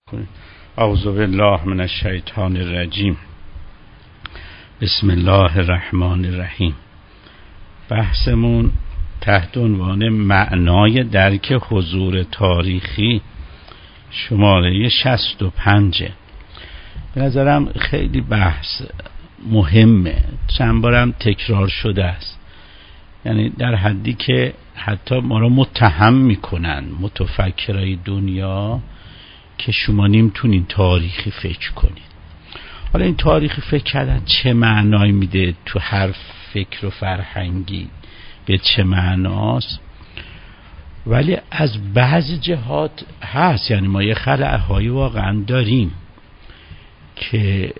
اعوذ بالله من الشیطان الرجیم. بسم الله الرحمن الرحیم. بحثمون تحت عنوان معنای درک حضور تاریخی شماره 65. به نظرم خیلی بحث مهمه، چند بارم تکرار شده است، یعنی در حدی که حتی ما را متهم میکنن متفکرای دنیا که شما نمیتونین تاریخی فکر کنید. حالا این تاریخی فکر کردن چه معنایی میده تو هر فکر و فرهنگی، به چه معناست، ولی از بعضی جهات هست. یعنی ما یه خلأهایی واقعا داریم که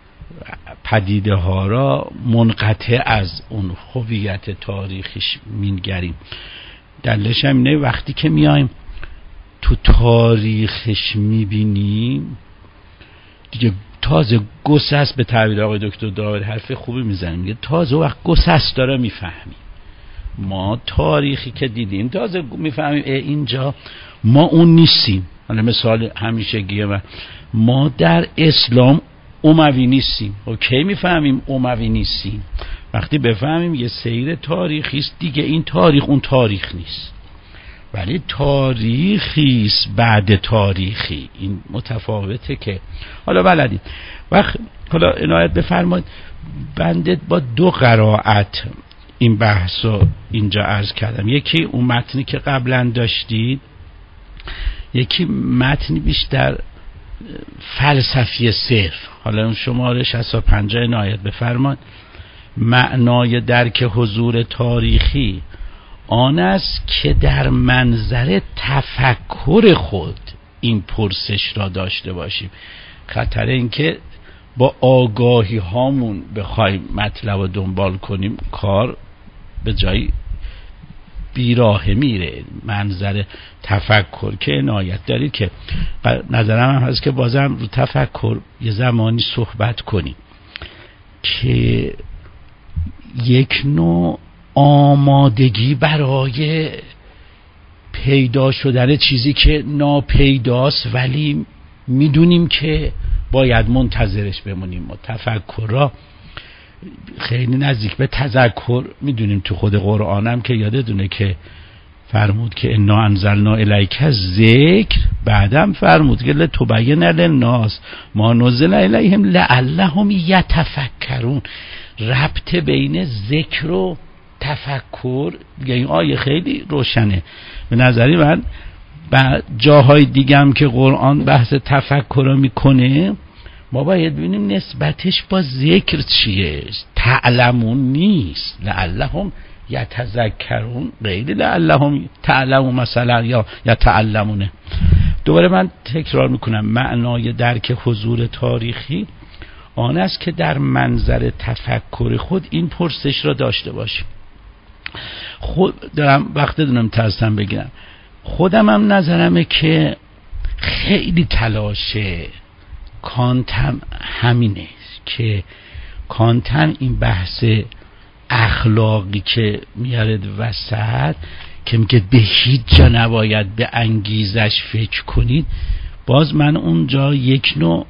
پدیده ها را منقطع از اون هویت تاریخیش می‌نگریم. دلیلش هم اینه وقتی که میایم تو تاریخش میبینیم دیگه تازه گسست، به تعبیر آقای دکتر داوری حرف خوبی میزنیم، میگه تازه وقت گسست داره میفهمیم. ما تاریخی که دیدیم تازه میفهمیم اینجا ما اون نیستیم. حالا مثال همیشگیه، ما در اسلام اموی نیستیم. کی میفهمیم اموی نیستیم؟ وقتی بفهمیم یه سیر تاریخی است دیگه، این تاریخ اون تاریخ نیست، ولی تاریخی است بعد تاریخی. این متفاوته که حالا بلدید. حالا عنایت بفرمایید، بنده با دو قرائت این بحث رو اینجا عرض کردم. یکی اون متنی که قبلا داشتید، یکی متنی بیشتر فلسفی صرف. حالا اون شماره 65 عنایت بفرمایید. معنای درک حضور تاریخی آن است که در منظر تفکر خود این پرسش را داشته باشیم. خطر این که با آگاهی هامون بخوایم مطلب رو دنبال کنیم، کار به جای بیراه میره. منظر تفکر که عنایت دارید که نظرم هم هست که بازم رو تفکر یه زمانی صحبت کنیم که یک نوع آمادگی برای پیدا شدن چیزی که ناپیداست ولی میدونیم که باید منتظرش بمونیم. ما تفکر را خیلی نزدیک به تذکر میدونیم. تو خود قرآنم که یادتونه که فرمود که انا انزلنا الیک ذکر، بعدم فرمود که لتبین للناس ما نزل الیهم لعلهم یتفکرون. ربط بین ذکر و تفکر دیگه این آیه خیلی روشنه. به نظری من جاهای دیگه هم که قرآن بحث تفکر رو میکنه ما باید ببینیم نسبتش با ذکر چیه. تعلمون نیست، لعلهم یتذکرون غیر لعلهم تعلمون مثلا یا یتعلمونه. دوباره من تکرار میکنم، معنای درک حضور تاریخی آن است که در منظر تفکر خود این پرسش را داشته باشیم. خود دارم وقت دونم ترسم بگیرم، خودم هم نظرمه که خیلی تلاشه کانتم همینه که کانتم این بحث اخلاقی که میارد وسط که میگه به هیچ جا نباید به انگیزش فکر کنید، باز من اونجا یک نوع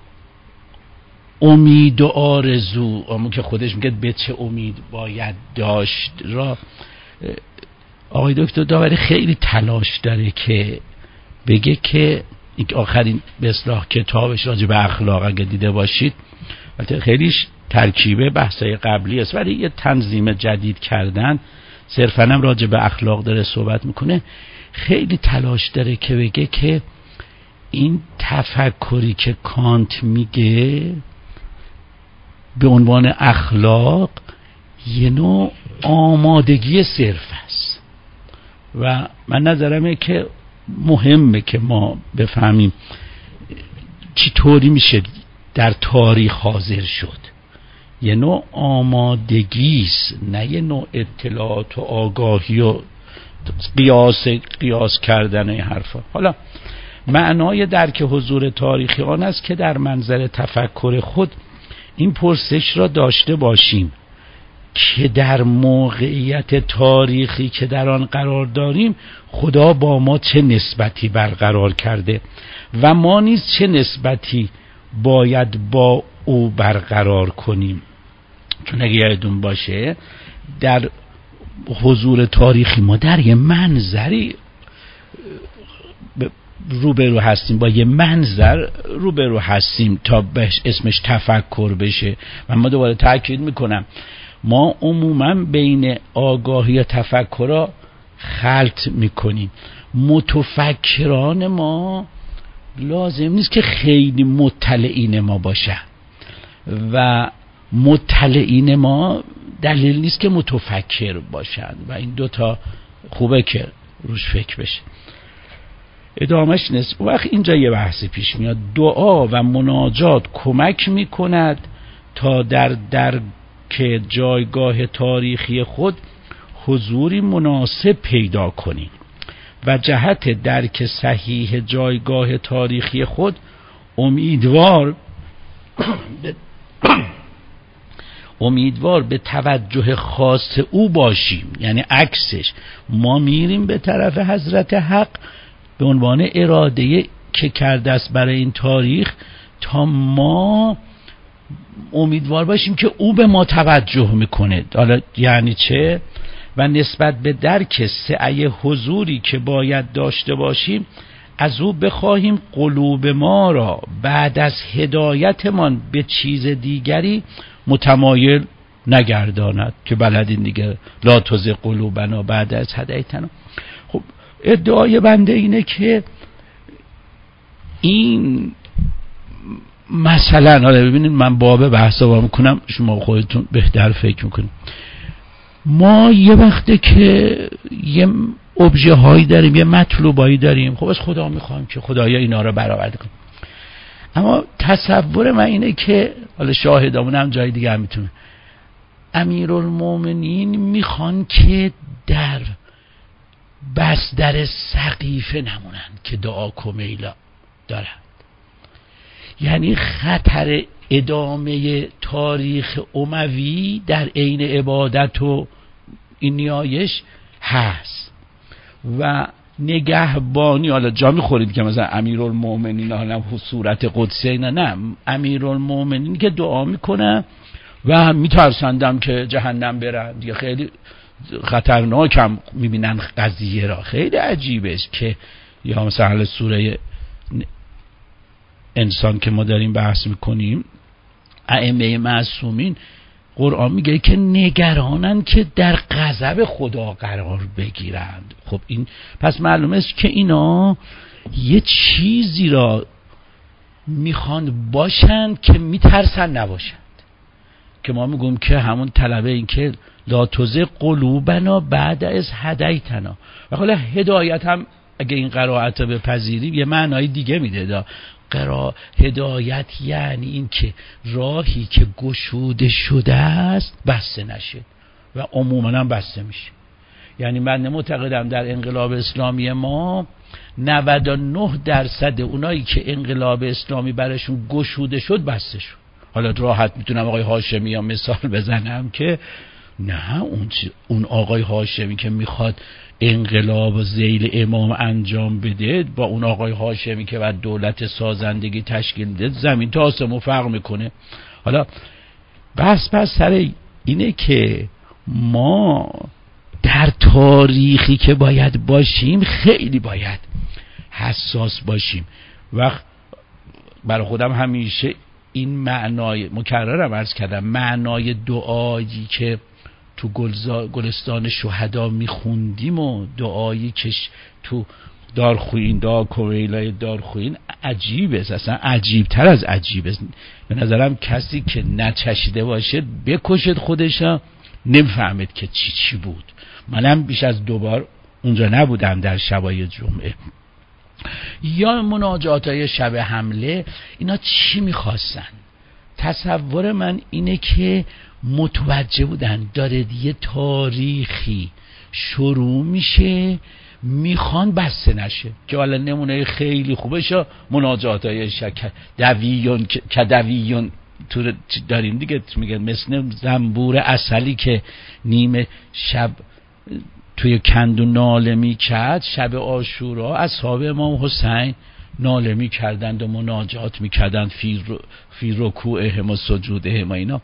امید و آرزو، اما که خودش میگه به چه امید باید داشت را آقای دکتر داوری خیلی تلاش داره که بگه که این آخرین به اصطلاح کتابش راجع به اخلاق اگه دیده باشید، البته خیلیش ترکیبه بحثای قبلی است ولی یه تنظیم جدید کردن، صرفاً هم راجع به اخلاق داره صحبت میکنه. خیلی تلاش داره که بگه که این تفکری که کانت میگه به عنوان اخلاق یه نوع آمادگی صرف است و من نظرمه که مهمه که ما بفهمیم چطوری میشه در تاریخ حاضر شد. یه نوع آمادگی است، نه یه نوع اطلاعات و آگاهی و قیاس کردن این حرفا. حالا معنای درک حضور تاریخی آن است که در منظر تفکر خود این پرسش را داشته باشیم. که در موقعیت تاریخی که در آن قرار داریم خدا با ما چه نسبتی برقرار کرده و ما نیز چه نسبتی باید با او برقرار کنیم. چون اگه یادتون باشه در حضور تاریخی ما در یه منظری روبرو هستیم، با یه منظر روبرو هستیم تا بهش اسمش تفکر بشه. و ما دوباره تاکید میکنم ما عموما بین آگاهی و تفکر خلط میکنیم. متفکران ما لازم نیست که خیلی مطلعین ما باشن و مطلعین ما دلیل نیست که متفکر باشن و این دوتا خوبه که روش فکر بشه. ادامهش نیست. وقت اینجا یه بحثی پیش میاد. دعا و مناجات کمک میکند تا در درک جایگاه تاریخی خود حضوری مناسب پیدا کنیم و جهت درک صحیح جایگاه تاریخی خود امیدوار به توجه خاص او باشیم. یعنی عکسش، ما میریم به طرف حضرت حق به عنوان اراده که کرده است برای این تاریخ تا ما امیدوار باشیم که او به ما توجه میکنه. حالا یعنی چه؟ و نسبت به درک سعی حضوری که باید داشته باشیم از او بخواهیم قلوب ما را بعد از هدایتمان به چیز دیگری متمایل نگرداند که بلدین دیگه، لا تزغ قلوبنا بعد از هدیتنا. خب ادعای بنده اینه که این مثلا، حالا ببینید من باب بحثا میکنم، شما خودتون بهتر فکر میکنید. ما یه وقته که یه ابژه هایی داریم، یه مطلوبایی داریم، خب از خدا میخوایم که خدایا اینا رو برآورده کنه. اما تصور من اینه که حالا شاهدامون هم جای دیگه هم میتونه، امیرالمومنین میخوان که در بستر سقیفه نمونن که دعا کمیلا دارن. یعنی خطر ادامه تاریخ اموی در عین عبادت و این نیایش هست و نگهبانی. حالا جا میخورید که مثلا امیرالمومنین حالا صورت قدسی نه امیرالمومنین که دعا میکنن و میترسندم که جهنم برن دیگه، خیلی خطرناکم میبینن قضیه را. خیلی عجیبه که یا مثلا سوره انسان که ما داریم بحث میکنیم، ائمه معصومین قرآن میگه که نگرانن که در غضب خدا قرار بگیرند. خب این پس معلومه است که اینا یه چیزی را میخوان باشند که میترسن نباشند، که ما میگم که همون طلبه این که لا تزغ قلوبنا بعد از هدیتنا. و حالا هدایت هم اگه این قرائت رو بپذیریم یه معنای دیگه میده. هدایت یعنی این که راهی که گشوده شده است بسته نشه و عموما هم بسته میشه. یعنی من معتقدم در انقلاب اسلامی ما 99% اونایی که انقلاب اسلامی براشون گشوده شد بسته شد. حالا راحت میتونم آقای هاشمی یا مثال بزنم که نه، اون آقای هاشمی که میخواد انقلاب ذیل امام انجام بده با اون آقای هاشمی که بعد دولت سازندگی تشکیل میده زمین تا آسمون فرق میکنه. حالا بس سر اینه که ما در تاریخی که باید باشیم خیلی باید حساس باشیم. وقت برای خودم همیشه این معنای مکررم عرض کردم، معنای دعایی که تو گلستان شهدا میخوندیم و دعایی که تو دارخوین دعا کویلای دارخوین عجیبه، اصلا عجیبتر از عجیبه. به نظرم کسی که نچشیده باشه بکشد خودشا نمیفهمد که چی بود. منم بیش از 2 بار اونجا نبودم در شبای جمعه. یا مناجاتای شب حمله، اینا چی میخواستن؟ تصور من اینه که متوجه بودن داره یه تاریخی شروع میشه میخوان بسته نشه. که حالا نمونه خیلی خوبه مناجاتای دویون تو داریم دیگه، میگه مثل زنبور عسلی که نیمه شب توی کندو ناله میکرد، شب عاشورا اصحاب امام حسین ناله میکردند و مناجات میکردند فی رکوعهم و سجودهم و اینا.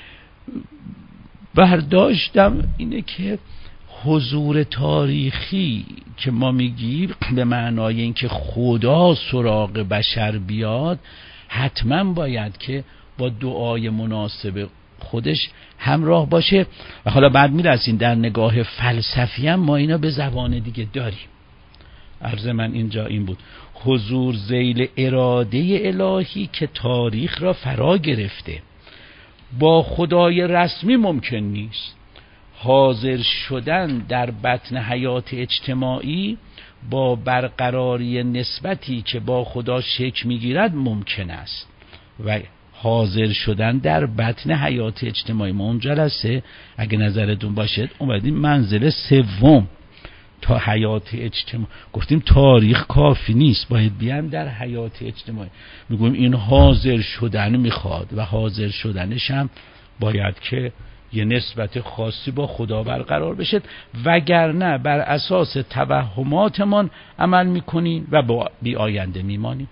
برداشتم اینه که حضور تاریخی که ما میگیم به معنای اینکه خدا سراغ بشر بیاد، حتما باید که با دعای مناسب خودش همراه باشه. و حالا بعد میرسیم در نگاه فلسفی هم ما اینا به زبان دیگه داریم. عرض من اینجا این بود، حضور ذیل اراده الهی که تاریخ را فرا گرفته، با خدای رسمی ممکن نیست. حاضر شدن در بطن حیات اجتماعی با برقراری نسبتی که با خدا شکل میگیرد ممکن است. و حاضر شدن در بطن حیات اجتماعی، ما اون جلسه اگه نظرتون باشه اومدیم منزل سوم تا حیات اجتماعی، گفتیم تاریخ کافی نیست، باید بیان در حیات اجتماعی. میگویم این حاضر شدن میخواد و حاضر شدنش هم باید که یه نسبت خاصی با خدا برقرار بشه، وگرنه بر اساس توهماتمان عمل میکنیم و با بی آینده میمانیم.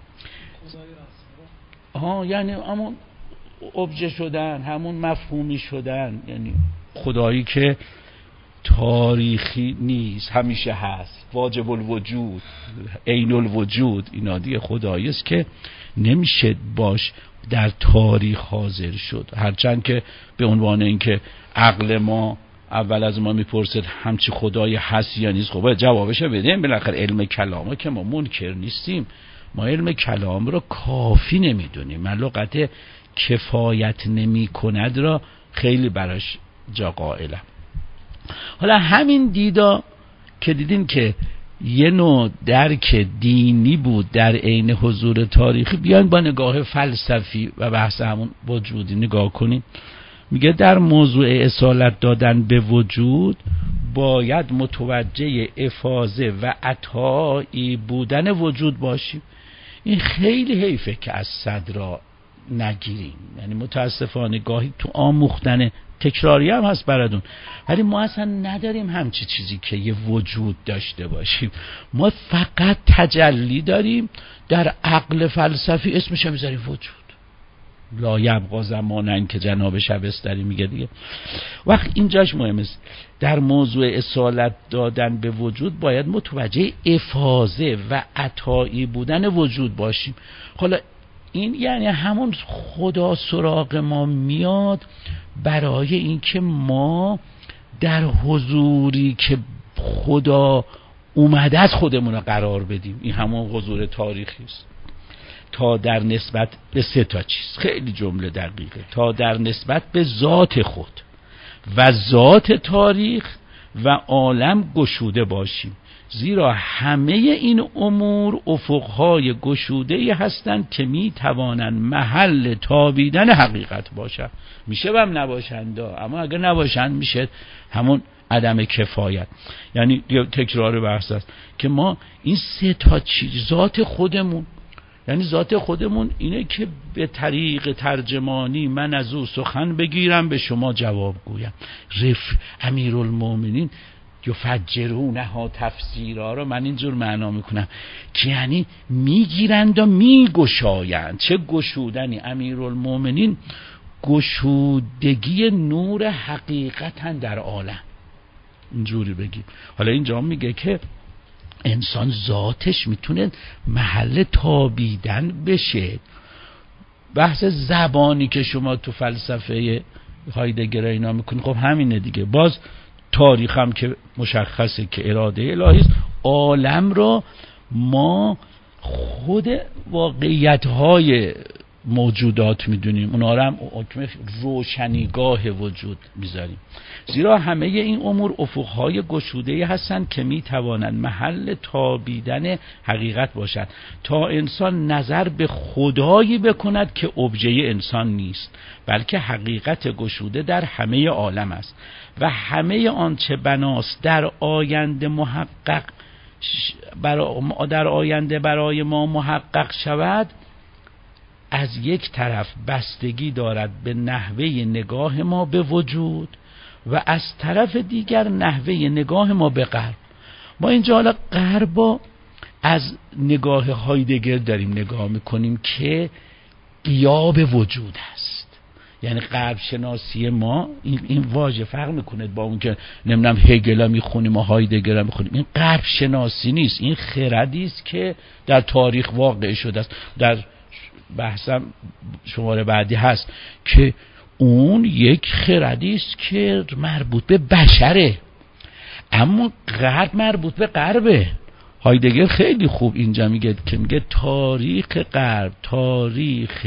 یعنی همون ابژه شدن، همون مفهومی شدن، یعنی خدایی که تاریخی نیست، همیشه هست، واجب الوجود، عین الوجود، اینا دیگه خدایی است که نمیشه باش در تاریخ حاضر شد. هرچند که به عنوان اینکه عقل ما اول از ما میپرسد همچی خدایی هست یا نیست، خب باید جوابش بدیم. بالاخره علم کلامه که ما منکر نیستیم، ما علم کلام رو کافی نمیدونیم، من لغت کفایت نمی کند را خیلی براش جا قائلم. حالا همین دیدا که دیدین که یه نوع درک دینی بود در عین حضور تاریخی، بیان با نگاه فلسفی و بحث همون وجودی نگاه کنیم. میگه در موضوع اصالت دادن به وجود باید متوجه افاضه و عطایی بودن وجود باشیم. این خیلی حیفه که از صدر نگیریم، یعنی متاسفانه گاهی تو آموختن تکراری هم هست براتون، ولی ما اصلا نداریم همچی چیزی که یه وجود داشته باشیم. ما فقط تجلی داریم، در عقل فلسفی اسمش هم میذاریم وجود. لا یبقا زمانن که جناب شبستری میگه دیگه. وقت اینجاش مهمه، در موضوع اصالت دادن به وجود باید متوجه افاضه و عطایی بودن وجود باشیم. حالا این یعنی همون خدا سراغ ما میاد برای اینکه ما در حضوری که خدا اومده از خودمون رو قرار بدیم. این همون حضور تاریخی است. تا در نسبت به سه تا چیز، خیلی جمله دقیقه، تا در نسبت به ذات خود و ذات تاریخ و عالم گشوده باشیم، زیرا همه این امور افقهای گشوده‌ای هستند که می توانند محل تابیدن حقیقت باشند. میشه هم نباشند، اما اگر نباشند میشه همون عدم کفایت. یعنی تکرار بحث است که ما این سه تا چیز، ذات خودمون، یعنی ذات خودمون اینه که به طریق ترجمانی من از او سخن بگیرم به شما جواب گویم. امیرالمومنین یفجرونها تفسیرها رو من اینجور معنا میکنم که یعنی میگیرند و میگشایند. چه گشودنی! امیرالمومنین گشودگی نور حقیقتا در عالم، اینجوری بگیم. حالا اینجا میگه که انسان ذاتش میتونه محل تابیدن بشه. بحث زبانی که شما تو فلسفه هایدگر اینا میکنید، خب همینه دیگه. باز تاریخ هم که مشخصه که اراده الهی است. عالم رو ما خود واقعیت‌های موجودات میدونیم، اونا رو هم حکم روشنیگاه وجود میذاریم، زیرا همه این امور افقهای گشوده‌ای هستند که میتوانند محل تابیدن حقیقت باشند، تا انسان نظر به خدایی بکند که ابژه انسان نیست، بلکه حقیقت گشوده در همه عالم است و همه آنچه بناست در آینده محقق در آینده برای ما محقق شود از یک طرف بستگی دارد به نحوه نگاه ما به وجود و از طرف دیگر نحوه نگاه ما به غرب. ما اینجا حالا غرب از نگاه هایدگر داریم نگاه میکنیم که غیاب وجود است. یعنی غرب شناسی ما این واژه فرق میکنه با اون که نمیدونم هگل میخونیم و هایدگر میخونیم. این غرب شناسی نیست، این خردی است که در تاریخ واقع شده است. در بحثم شماره بعدی هست که اون یک خردی است که مربوط به بشره، اما غرب مربوط به غربه. هایدگر خیلی خوب اینجا میگه که میگه تاریخ غرب تاریخ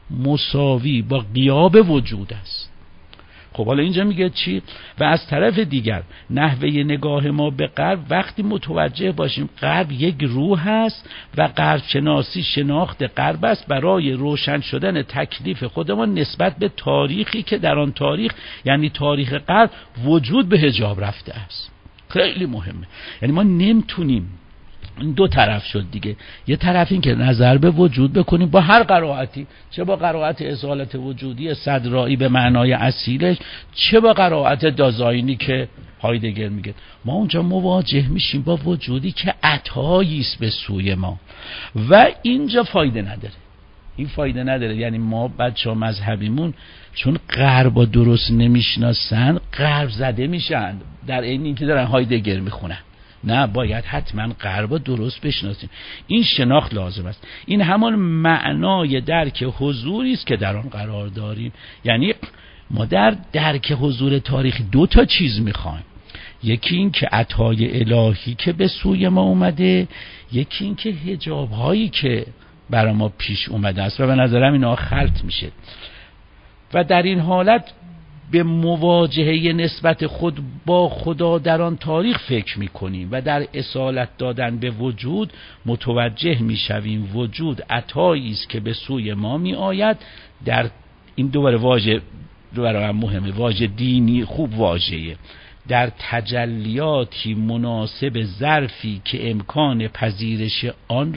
مساوی با غیاب وجود است. خب حالا اینجا میگه چی؟ و از طرف دیگر نحوه نگاه ما به غرب وقتی متوجه باشیم غرب یک روح است و غرب شناسی شناخت غرب است برای روشن شدن تکلیف خودمان نسبت به تاریخی که در آن تاریخ یعنی تاریخ غرب وجود به حجاب رفته است. خیلی مهمه. یعنی ما نمیتونیم، این دو طرف شد دیگه، یه طرف این که نظر به وجود بکنیم با هر قرائتی، چه با قرائت اصالت وجودی صدرائی به معنای اصیلش، چه با قرائت دازاینی که هایدگر میگه، ما اونجا مواجه میشیم با وجودی که عطایی است به سوی ما و اینجا فایده نداره. این فایده نداره. یعنی ما بچه‌ها مذهبیمون چون غرب درست نمیشناسن غرب زده میشن در این اینکه دارن هایدگر میخونن. نه، باید حتما غرب درست بشناسیم. این شناخت لازم است. این همان معنای درک حضوری است که در آن قرار داریم. یعنی ما در درک حضور تاریخی دو تا چیز میخوایم، یکی این که عطای الهی که به سوی ما اومده، یکی این که حجاب هایی که برای ما پیش اومده است و به نظرم اینا خلط میشه و در این حالت به مواجهه نسبت خود با خدا در آن تاریخ فکر میکنیم و در اصالت دادن به وجود متوجه میشویم وجود عطایی است که به سوی ما میآید. در این دوباره واژه برای من مهمه، واژه دینی خوب واژه‌ایه، در تجلیاتی مناسب ظرفی که امکان پذیرش آن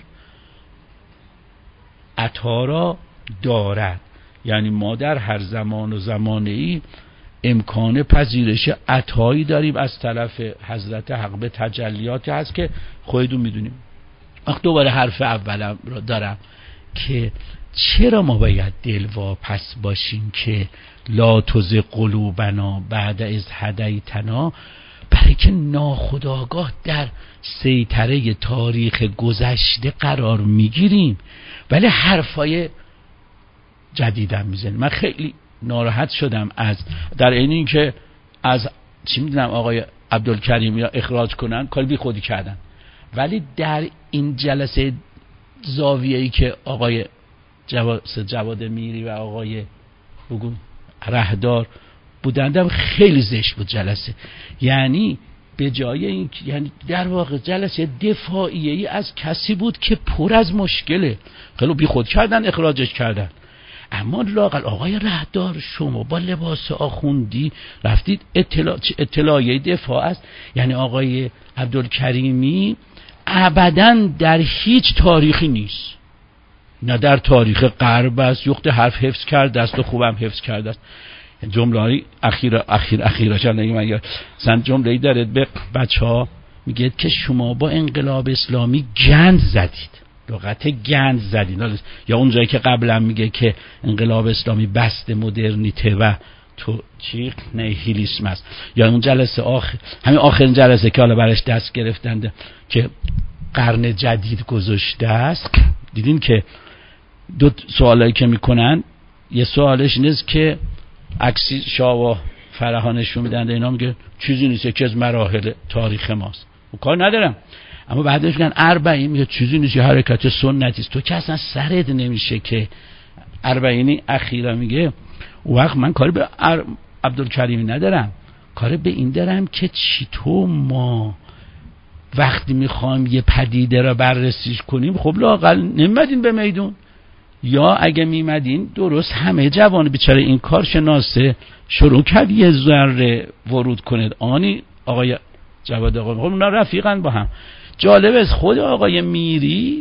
عطا را دارد. یعنی ما در هر زمان و زمانه‌ای امکان پذیرش عطایی داریم از طرف حضرت حق به تجلیاتی هست که خودتون میدونیم. وقت دوباره حرف اولم را دارم که چرا ما باید دلواپس باشیم که لا تزغ قلوبنا بعد اذ هدیتنا، برای که ناخودآگاه در سیطره تاریخ گذشته قرار میگیریم ولی حرفای جدیدم میزنیم. من خیلی ناراحت شدم در این که از چی میدونم آقای عبدالکریمی را اخراج کنن، کار بی خودی کردن، ولی در این جلسه زاویه‌ای که آقای جواد میری و آقای رهدار بودندم خیلی زشت بود جلسه. یعنی به جای این، یعنی در واقع جلسه دفاعیه‌ای از کسی بود که پر از مشکله، خیلی بی خود کردن اخراجش کردن. اما لااقل آقای رهدار شما با لباس آخوندی رفتید اطلاعیه دفاع است. یعنی آقای عبدالکریمی ابداً در هیچ تاریخی نیست، نه در تاریخ غرب است، یخت حرف حفظ کرده است و خوبم حفظ کرده است. جمله‌ای اخیرا چند من مثلا جمله‌ای داره به بچه‌ها میگه که شما با انقلاب اسلامی گند زدید، لغت گند زدید، یا اون جایی که قبلا میگه که انقلاب اسلامی بست مدرنیته و تو چی نیهیلیسم است، یا اون جلسه همین آخرین جلسه که حالا برش دست گرفتند که قرن جدید گذاشته است. دیدین که دو سوالایی که میکنن، یه سوالش اینه که عکسی شاه و فرهانشون میدن، اینا میگه چیزی نیست، یکی از مراحل تاریخ ماست، و کار ندارم. اما بعدش میگن اربعین، میگه چیزی نیست، یه حرکت سنتی است، تو که اصلا سرت نمیشه که اربعینی اخیرا میگه. وقت من کاری به عبدالکریمی ندارم، کاری به این دارم که چطور ما وقتی میخوایم یه پدیده را بررسیش کنیم، خب لااقل نمیمدین به میدون، یا اگه میمدین درست همه جوان بیچاره این کار شناسه شروع کرد یه ذره ورود کنید. آنی آقای جواد آقا، خب اونا رفیقن با هم. جالب است خود آقای میری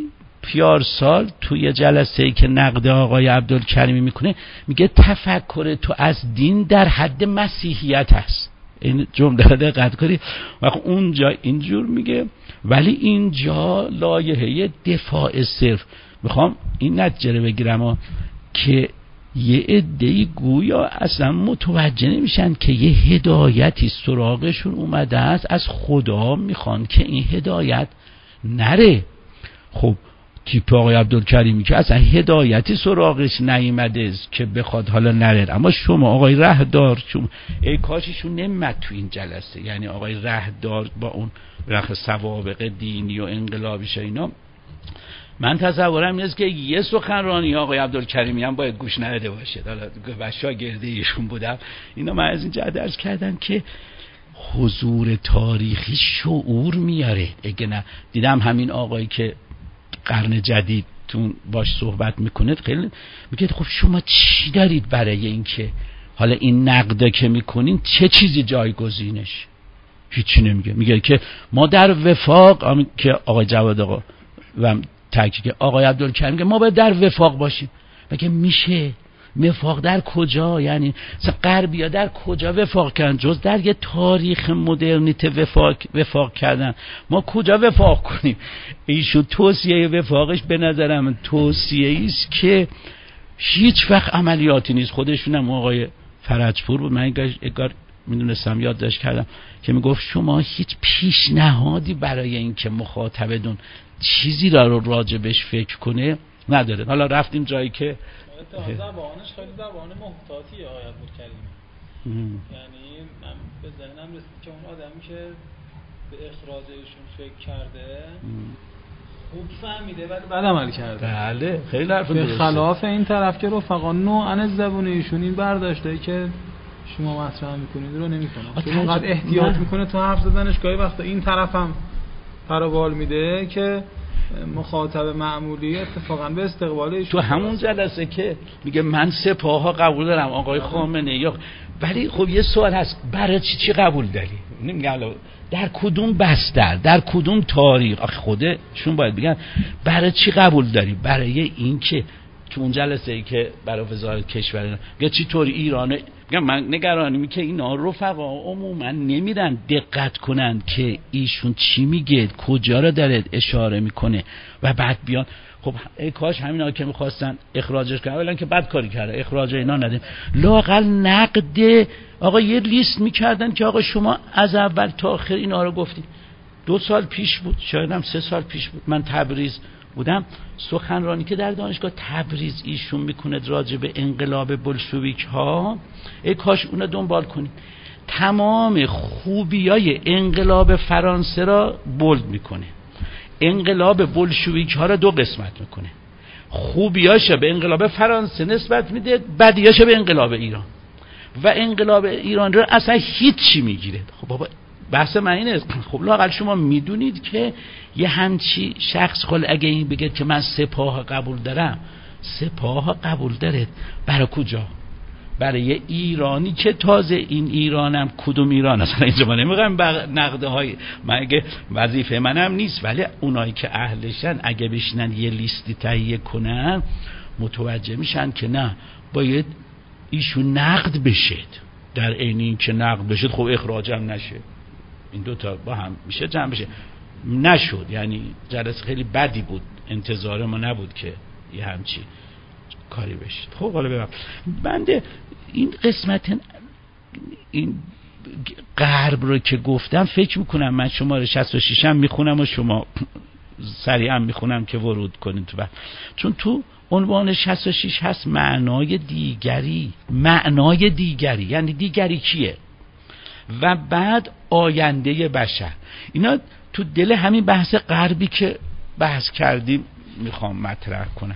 پیارسال توی جلسه‌ای که نقد آقای عبدالکریمی میکنه میگه تفکر تو از دین در حد مسیحیت هست. این جمله رو دقت کنید. وقت اونجا اینجور میگه، ولی اینجا لایحه دفاع صرف. میخوام این نتیجه رو بگیرم که یه عده‌ای گویا اصلا متوجه نمیشن که یه هدایتی سراغشون اومده است، از خدا میخوان که این هدایت نره. خب تیپ آقای عبدالکریمی که اصلا هدایتی سراغش نیامده که بخواد حالا نره، اما شما آقای رهدار شما ای کاشیشون نمت تو این جلسه، یعنی آقای رهدار با اون رخ سوابق دینی و انقلابیش اینا، من تصورم اینه که یه سخنرانی آقای عبدالکریمی هم باید گوش نداده باشه. حالا شاگرد ایشون بودم، اینا من از اینجا درس کردم که حضور تاریخی شعور میاره. اگه نه دیدم همین آقایی که قرن جدید تون باش صحبت میکنه خیلی میگه خب شما چی دارید برای این که حالا این نقده که میکنین چه چیزی جایگزینش؟ هیچی نمیگه. میگه که ما در وفاق، که آقای جواد آقا و تحقیق آقای عبدالکریم که ما باید در وفاق باشیم. میگه میشه وفاق در کجا؟ یعنی غربی‌ها در کجا وفاق کردن جز در یه تاریخ مدرنیته وفاق کردن؟ ما کجا وفاق کنیم؟ ایشون توصیه وفاقش به نظرم توصیه‌ای است که هیچ وقت عملیاتی نیست. خودشون هم آقای فرجپور بود، من اگر میدونستم یادداشت کردم که میگفت شما هیچ پیشنهادی برای این که مخاطبتون چیزی را راجبش فکر کنه نداره. حالا رفتیم جایی که زبانش خیلی زبان محتاطی آقای عبدالکریمی، یعنی من به ذهنم رسید که اون آدمی که به اخراج ایشون فکر کرده خوب فهمیده ولی بد عمل کرده. بله خیلی حرف درسته. به خلاف این طرف که رفقا نوعا از زبون ایشون این برداشته که شما مطرح میکنید رو نمیکنه، چون اونقدر احتیاط میکنه تو حرف زدنش گاهی وقتا این طرف هم پروبال میده که مخاطب معمولی اتفاقا به استقبال ایشون. تو همون جلسه که میگه من سپاها قبول دارم آقای خامنه‌ای، یا ولی خب یه سوال هست برای چی قبول داری؟ نمیگم در کدوم بستر، در کدوم تاریخ؟ آخه خودشون باید بگن برای چی قبول داری؟ برای این که تو اون جلسه ای که برای وزارت کشور میگه چی طوری ایرانه، میگم من نگرانیم که اینا رفقا عموما نمیرن دقت کنن که ایشون چی میگه، کجا رو داره اشاره میکنه و بعد بیان. خب ای کاش همینا که میخواستن اخراجش کنن اولا که بد کاری کرده، اخراج اینا ندیم، لااقل نقد آقا یه لیست میکردن که آقا شما از اول تا آخر اینا رو گفتید. 2 سال پیش بود، شاید هم 3 سال پیش بود، من تبریز بودم، سخنرانی که در دانشگاه تبریز ایشون میکنه راجع به انقلاب بلشویک ها، ای کاش اونو دنبال کنید. تمام خوبیای انقلاب فرانسه را بولد میکنه، انقلاب بلشویک ها را 2 قسمت میکنه، خوبیاشو به انقلاب فرانسه نسبت میده، بدیاشو به انقلاب ایران، و انقلاب ایران را اصلا هیچی میگیره. خب بابا بحث من اینه، خب لااقل شما میدونید که یه همچی شخص خل اگه این بگه که من سپاه قبول دارم، سپاه قبول دارد برای کجا؟ برای ایرانی که تازه این ایرانم کدوم ایران اصلا اینجا ما نمیگم نقده های من، اگه وظیفه منم نیست، ولی اونایی که اهلشن اگه بشینن یه لیستی تهیه کنن متوجه میشن که نه باید ایشون نقد بشید، در عین این که نقد بشید خب اخراجم نشه، این دوتا با هم میشه جمع بشه. نشد، یعنی جلسه خیلی بدی بود، انتظار ما نبود که یه همچی کاری بشید. خب حالا ببینم بنده این قسمت این غرب رو که گفتم فکر میکنم من شماره 66 هم میخونم و شما سریعا میخونم که ورود کنید تو چون تو عنوان 66 هست معنای دیگری. معنای دیگری یعنی دیگری کیه؟ و بعد آینده بشر. اینا تو دل همین بحث غربی که بحث کردیم میخوام مطرح کنم.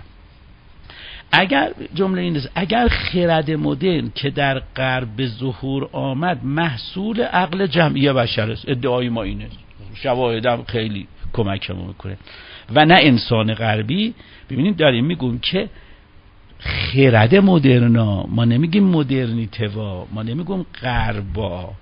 اگر جمله این است، اگر خرد مدرن که در غرب به ظهور آمد محصول عقل جمعی بشر است، ادعای ما اینه، شواهدم خیلی کمکمون میکنه، و نه انسان غربی. ببینید داریم میگیم که خرد مدرنا، ما نمیگیم مدرنیته وا، ما نمیگیم غربا،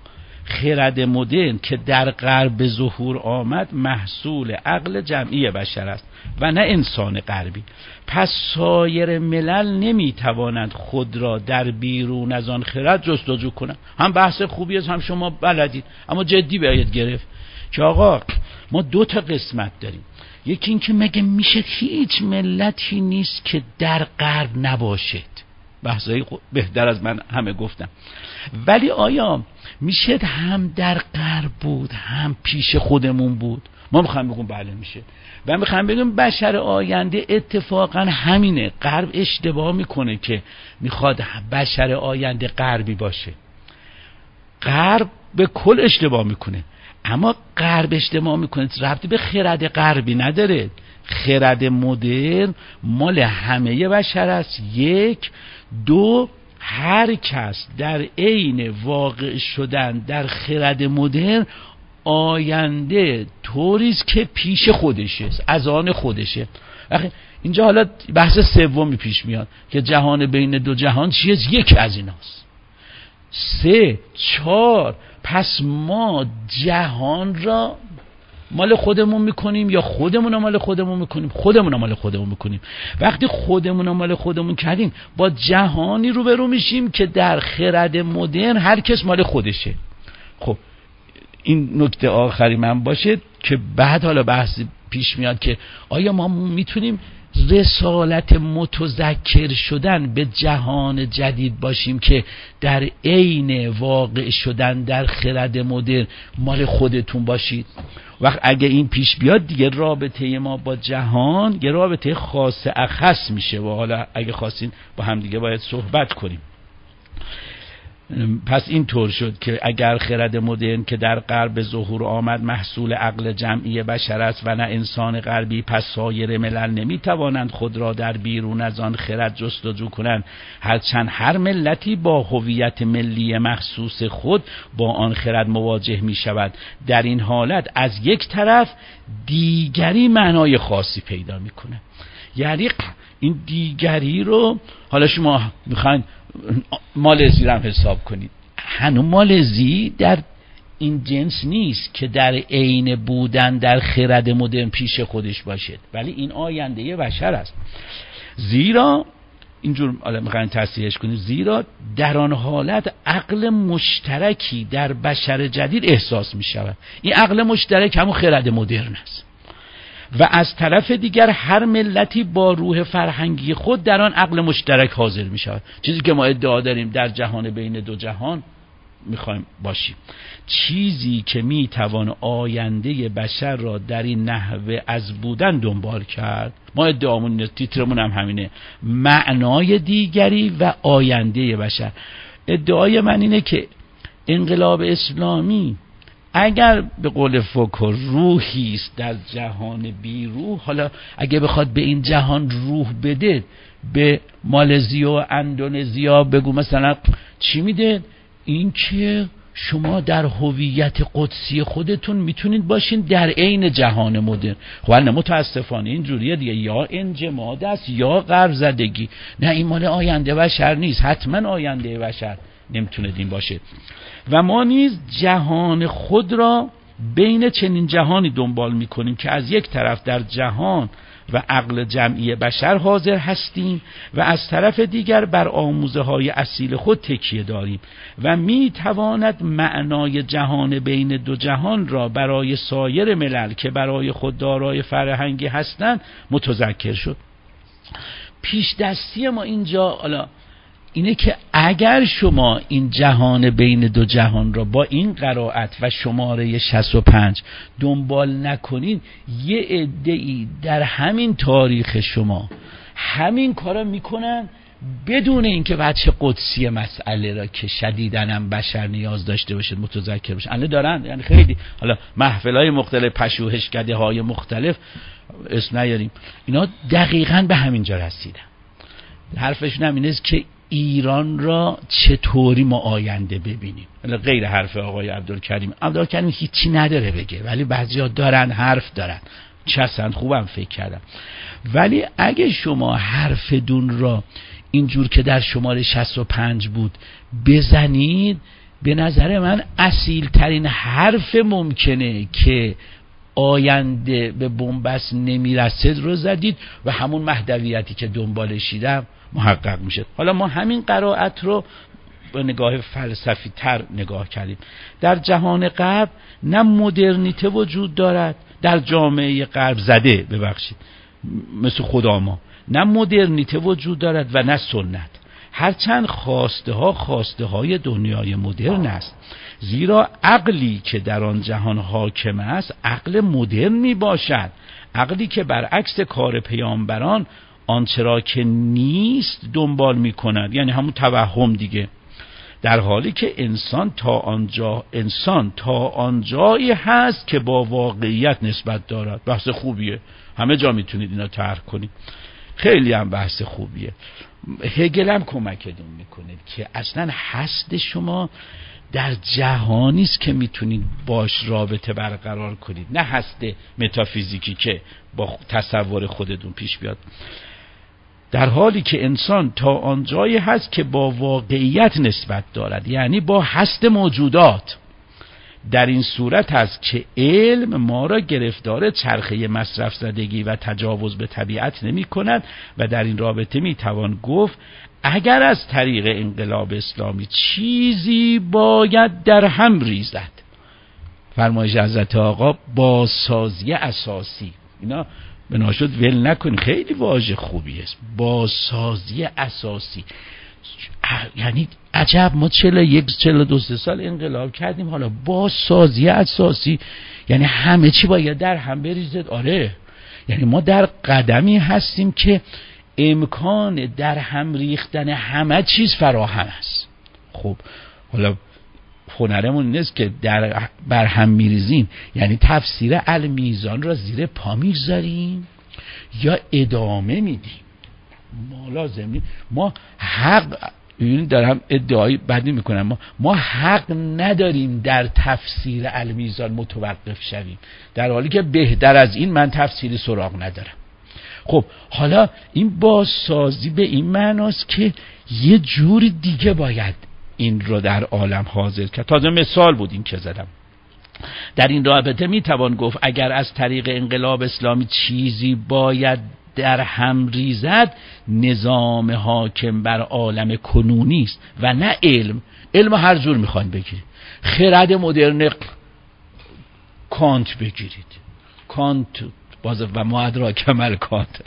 خرد مدرن که در غرب به ظهور آمد محصول عقل جمعی بشر است و نه انسان غربی. پس سایر ملل نمیتوانند خود را در بیرون از آن خرد جستجو کنند. هم بحث خوبی است، هم شما بلدید، اما جدی باید گرفت که آقا ما 2 تا قسمت داریم. یکی این که مگه میشه هیچ ملتی نیست که در غرب نباشد، بحثای بهتر از من همه گفتم، ولی آیا میشه هم در غرب بود هم پیش خودمون بود؟ ما میخوایم بگیم بله میشه، و میخوایم بگیم بشر آینده اتفاقا همینه. غرب اشتباه میکنه که میخواد بشر آینده غربی باشه، غرب به کل اشتباه میکنه، اما غرب اشتباه میکنه ربطی به خرد غربی نداره. خرد مدرن مال همه بشر است. 1 2 هر کس در عین واقع شدن در خرد مدرن آینده طوریست که پیش خودشه، از آن خودشه. اینجا حالا بحث سومی پیش میاد که جهان بین 2 جهان چیه؟ یک از ایناست. 3 4 پس ما جهان را مال خودمون میکنیم یا خودمون رو مال خودمون میکنیم؟ خودمون رو مال خودمون میکنیم. وقتی خودمون رو مال خودمون کردیم با جهانی روبرو میشیم که در خرد مدرن هر کس مال خودشه. خب این نکته آخری من باشه که بعد حالا بحث پیش میاد که آیا ما میتونیم رسالت متذکر شدن به جهان جدید باشیم که در عین واقع شدن در خرد مدرن مال خودتون باشید؟ وقت اگه این پیش بیاد دیگه رابطه ما با جهان یه رابطه خاص اخص میشه و حالا اگه خواستین با هم دیگه باید صحبت کنیم. پس این طور شد که اگر خرد مدرن که در غرب ظهور آمد محصول عقل جمعی بشر است و نه انسان غربی، پس سایر ملل نمیتوانند خود را در بیرون از آن خرد جستجو کنند، هرچند هر ملتی با هویت ملی مخصوص خود با آن خرد مواجه می شود. در این حالت از یک طرف دیگری معنای خاصی پیدا میکنه. یعنی این دیگری رو حالا شما میخواین مالزی رو هم حساب کنید، هنوز مالزی در این جنس نیست که در عین بودن در خرد مدرن پیش خودش باشد، ولی این آینده بشر است. زیرا اینجور حالا میخواین تصحیحش کنید، زیرا در آن حالت عقل مشترکی در بشر جدید احساس میشود. این عقل مشترک همون خرد مدرن است. و از طرف دیگر هر ملتی با روح فرهنگی خود در آن عقل مشترک حاضر می شود. چیزی که ما ادعا داریم در جهان بین 2 جهان میخوایم باشیم، چیزی که میتوان آینده بشر را در این نحوه از بودن دنبال کرد. ما ادعامون تیترمون هم همینه، معنای دیگری و آینده بشر. ادعای من اینه که انقلاب اسلامی اگر به قول فوکو روحی است در جهان بی روح، حالا اگه بخواد به این جهان روح بده، به مالزی و اندونزیا بگو مثلا چی میده؟ این که شما در هویت قدسی خودتون میتونید باشین در عین جهان مدرن. خب نه، متاسفانه اینجوریه دیگه، یا انجماد است یا غرب زدگی. نه، این مال آینده بشر نیست، حتما آینده بشر نمیتونه این باشه. و ما نیز جهان خود را بین چنین جهانی دنبال میکنیم که از یک طرف در جهان و عقل جمعی بشر حاضر هستیم و از طرف دیگر بر آموزه های اصیل خود تکیه داریم و میتواند معنای جهان بین 2 جهان را برای سایر ملل که برای خود دارای فرهنگی هستند متذکر شد. پیش دستی ما اینجا حالا اینه که اگر شما این جهان بین 2 جهان را با این قرائت و شماره 65 دنبال نکنین، یه عده‌ای در همین تاریخ شما همین کارا میکنن بدون اینکه وجه قدسی مسئله را که شدیداً هم بشر نیاز داشته باشه متذکر باشه. الان دارن، یعنی خیلی حالا محفل‌های مختلف، پژوهشکده‌های مختلف اسم نیاریم، اینا دقیقاً به همین جا رسیدن. حرفشون هم اینه که ایران را چطوری ما آینده ببینیم. غیر حرف آقای عبدالکریم هیچی نداره بگه، ولی بعضیا دارن حرف دارن، چسند خوبم فکر کردم. ولی اگه شما حرف دون را اینجور که در شماره 65 بود بزنید، به نظر من اصیل ترین حرف ممکنه که آینده به بنبست نمیرسد رو زدید و همون مهدویتی که دنبالشیدم محقق میشه. حالا ما همین قرائت رو به نگاه فلسفی تر نگاه کردیم. در جهان غرب نه مدرنیته وجود دارد، در جامعه غرب زده ببخشید مثل خدا ما، نه مدرنیته وجود دارد و نه سنت، هرچند خواسته های دنیای مدرن است. زیرا عقلی که در آن جهان حاکم است عقل مدرن می باشد، عقلی که برعکس کار پیامبران آنچه را که نیست دنبال می کند، یعنی همون توهم دیگه. در حالی که انسان تا آنجایی هست که با واقعیت نسبت دارد. بحث خوبیه، همه جا میتونید اینا طرح کنید، خیلی هم بحث خوبیه. هگل هم کمکتون میکنه که اصلا هست شما در جهانی است که میتونید باش رابطه برقرار کنید، نه هست متافیزیکی که با تصور خودتون پیش بیاد. در حالی که انسان تا آنجایی هست که با واقعیت نسبت دارد، یعنی با هست موجودات. در این صورت است که علم ما را گرفتار چرخه مصرف زدگی و تجاوز به طبیعت نمی کند و در این رابطه می توان گفت اگر از طریق انقلاب اسلامی چیزی باید در هم ریزد، فرمایش حضرت آقا بازسازی اساسی، اینا بنا شد ول نکنید، خیلی واژه خوبی است، بازسازی اساسی. یعنی عجب ما 42 سال انقلاب کردیم، حالا بازسازی اساسی یعنی همه چی باید در هم بریزد. آره، یعنی ما در قدمی هستیم که امکان در هم ریختن همه چیز فراهم است. خب حالا هنرمون نیست که بر هم میریزیم، یعنی تفسیر المیزان را زیر پا میذاریم یا ادامه میدیم. ما لازم ما حق، این دارم ادعای بدی میکنم، ما حق نداریم در تفسیر المیزان متوقف شویم، در حالی که بهتر از این من تفسیری سراغ ندارم. خب حالا این بازسازی به این معناست که یه جور دیگه باید این رو در عالم حاضر کرد. تازه مثال بود این که زدم. در این رابطه میتوان گفت اگر از طریق انقلاب اسلامی چیزی باید در هم ریزد، نظام حاکم بر عالم کنونی است و نه علم. علم هر جور میخواین بگیرید، خرد مدرن کانت بگیرید، کانت باز و ما ادراک مل کانت.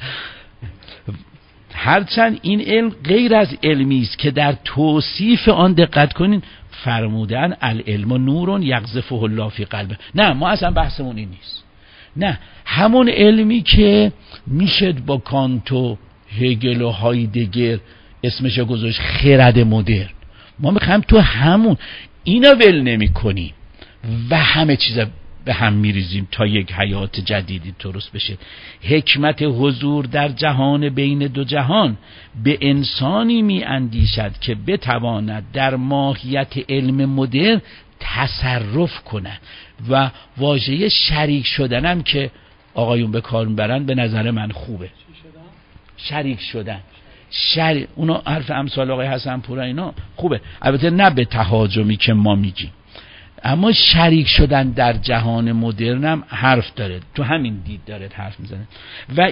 هرچند این علم غیر از علمی است که در توصیف آن دقت کنین فرمودن العلم نور یقذفه الله فی قلبه. نه، ما اصلا بحثمون این نیست. نه، همون علمی که میشه با کانت و هگل و هایدگر اسمش گذاشت خرد مدرن، ما میخوایم تو همون اینا ول نمی کنیم و همه چیز به هم میریزیم تا یک حیات جدیدی درست بشه. حکمت حضور در جهان بین دو جهان به انسانی می اندیشد که بتواند در ماهیت علم مدرن تصرف کنه. و واژه شریک شدنم که آقایون به کار میبرن به نظر من خوبه. شریک شدن، اونا حرف امثال آقای حسن پور اینا خوبه، البته نه به تهاجمی که ما میگیم، اما شریک شدن در جهان مدرنم حرف داره، تو همین دید داره حرف میزنه. و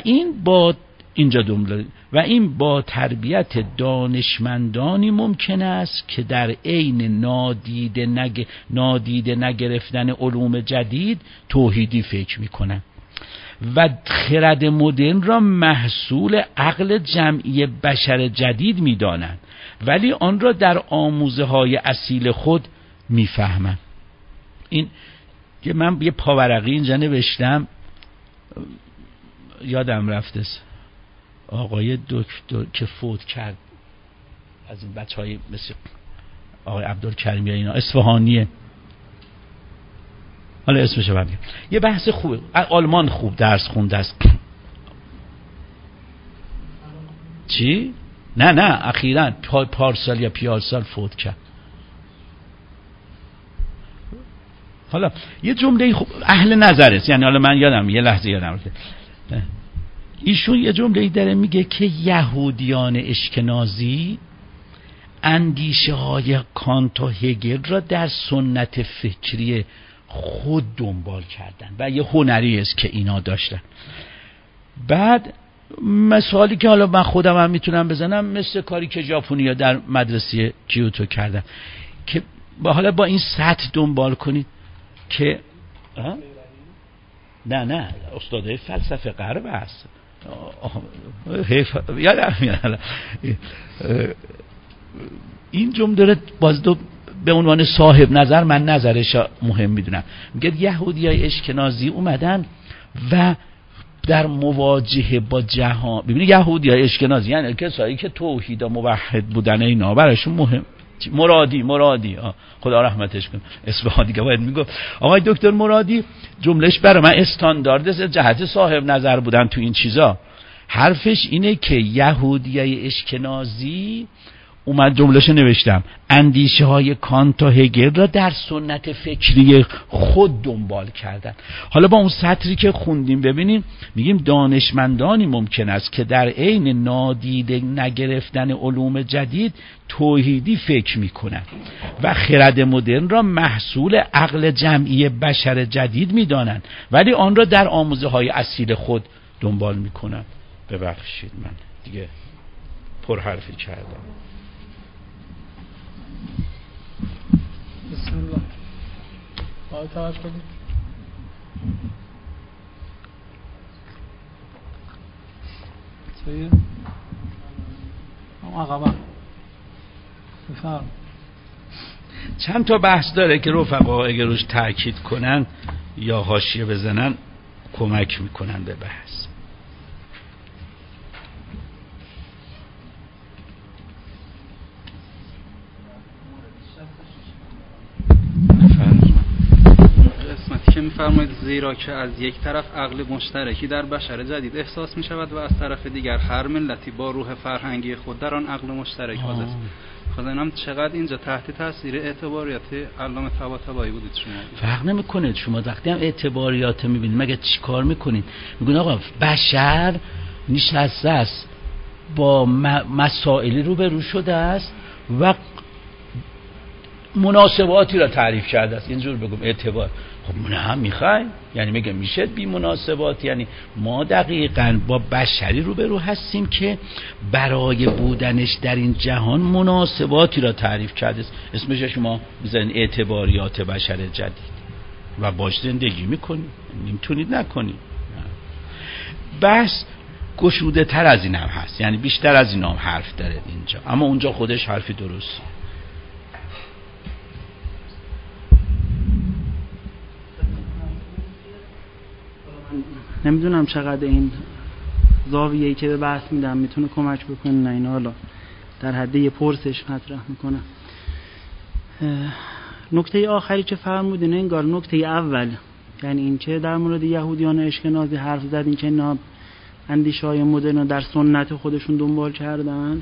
این با تربیت دانشمندانی ممکن است که در عین نادیده نگرفتن علوم جدید توحیدی فکر میکنن و خرد مدرن را محصول عقل جمعی بشر جدید میدانند، ولی آن را در آموزه های اصیل خود میفهمند. این که من یه پاورقی اینجا نوشتم، یادم رفته، آقای دکتر که فوت کرد از این بچهای مثل آقای عبدالکریمی اینا، اصفهانیه، حالا اسمش رو بگم، یه بحث خوبه، آلمان خوب درس خونده است. چی؟ نه اخیراً پارسال یا پیارسال فوت کرد. حالا یه جمله خوب اهل نظر است، یعنی حالا من یه لحظه یادم رفته، ایشون یه جمله داره میگه که یهودیان اشکنازی اندیشه های کانت و هگل را در سنت فکری خود دنبال کردن و یه هنری است که اینا داشتن. بعد مثالی که حالا من خودم هم میتونم بزنم مثل کاری که ژاپنی‌ها در مدرسه کیوتو کردن که حالا با این سطح دنبال کنید که نه استادای فلسفه غرب هست. یادم میاد این جمله باز به عنوان صاحب نظر من نظرش مهم میدونم. میگه یهودیای اشکنازی اومدن و در مواجهه با جهان، ببینید یهودیای اشکنازی یعنی کسایی که توحید و موحد بودن اینا براشون مهم. مرادی خدا رحمتش کنه، اسم دیگه باید میگفت آقای دکتر مرادی جملهش برای من استاندارد از جهت صاحب نظر بودن تو این چیزا. حرفش اینه که یهودیای اشکنازی اومد، جملهشو نوشتم، اندیشه های کانت و هگل را در سنت فکری خود دنبال کردن. حالا با اون سطری که خوندیم ببینیم، میگیم دانشمندانی ممکن است که در عین نادیده نگرفتن علوم جدید توحیدی فکر میکنن و خرد مدرن را محصول عقل جمعی بشر جدید میدانند، ولی آن را در آموزه های اصیل خود دنبال میکنن. ببخشید من دیگه پرحرفی کردم. بسم الله. آیه توجه کنید. سید آقا بفرم. چند تا بحث داره که رفقا اگه روش تاکید کنن یا حاشیه بزنن کمک میکنن به بحث. قسمتی که میفرمایید زیرا که از یک طرف عقل مشترکی در بشر جدید احساس میشود و از طرف دیگر هر ملتی با روح فرهنگی خود در آن عقل مشترک واضح است. خدا اینم چقدر اینجا تحت تاثیر اعتباریات علامه طباطبایی بودید شما؟ فرق نمیکنه. شما وقتی هم اعتباریات میبینید مگه چی کار میکنید؟ میگن آقا بشر نشسته است با مسائلی روبرو شده است و مناسباتی را تعریف کرده است. اینجور بگم اعتبار. خب نه هم میخوای؟ یعنی میگه میشه بی مناسبات؟ یعنی ما دقیقاً با بشری روبرو هستیم که برای بودنش در این جهان مناسباتی را تعریف کرده است. اسمش شما میذارین اعتباریات بشر جدید و باش زندگی میکنید، نمیتونید نکنید. بس گشوده تر از این هم هست، یعنی بیشتر از این هم حرف داره اینجا، اما اونجا خودش حرفی درست. نمیدونم چقدر این زاویه‌ای که به بحث میدم میتونه کمک بکنه. نه اینا حالا در حد یه پرسش مطرح میکنم. نکته آخری که فرمودین انگار نکته اول، یعنی این که در مورد یهودیان اشکنازی حرف زدین که اینا اندیشه‌های مدرن در سنت خودشون دنبال کردن.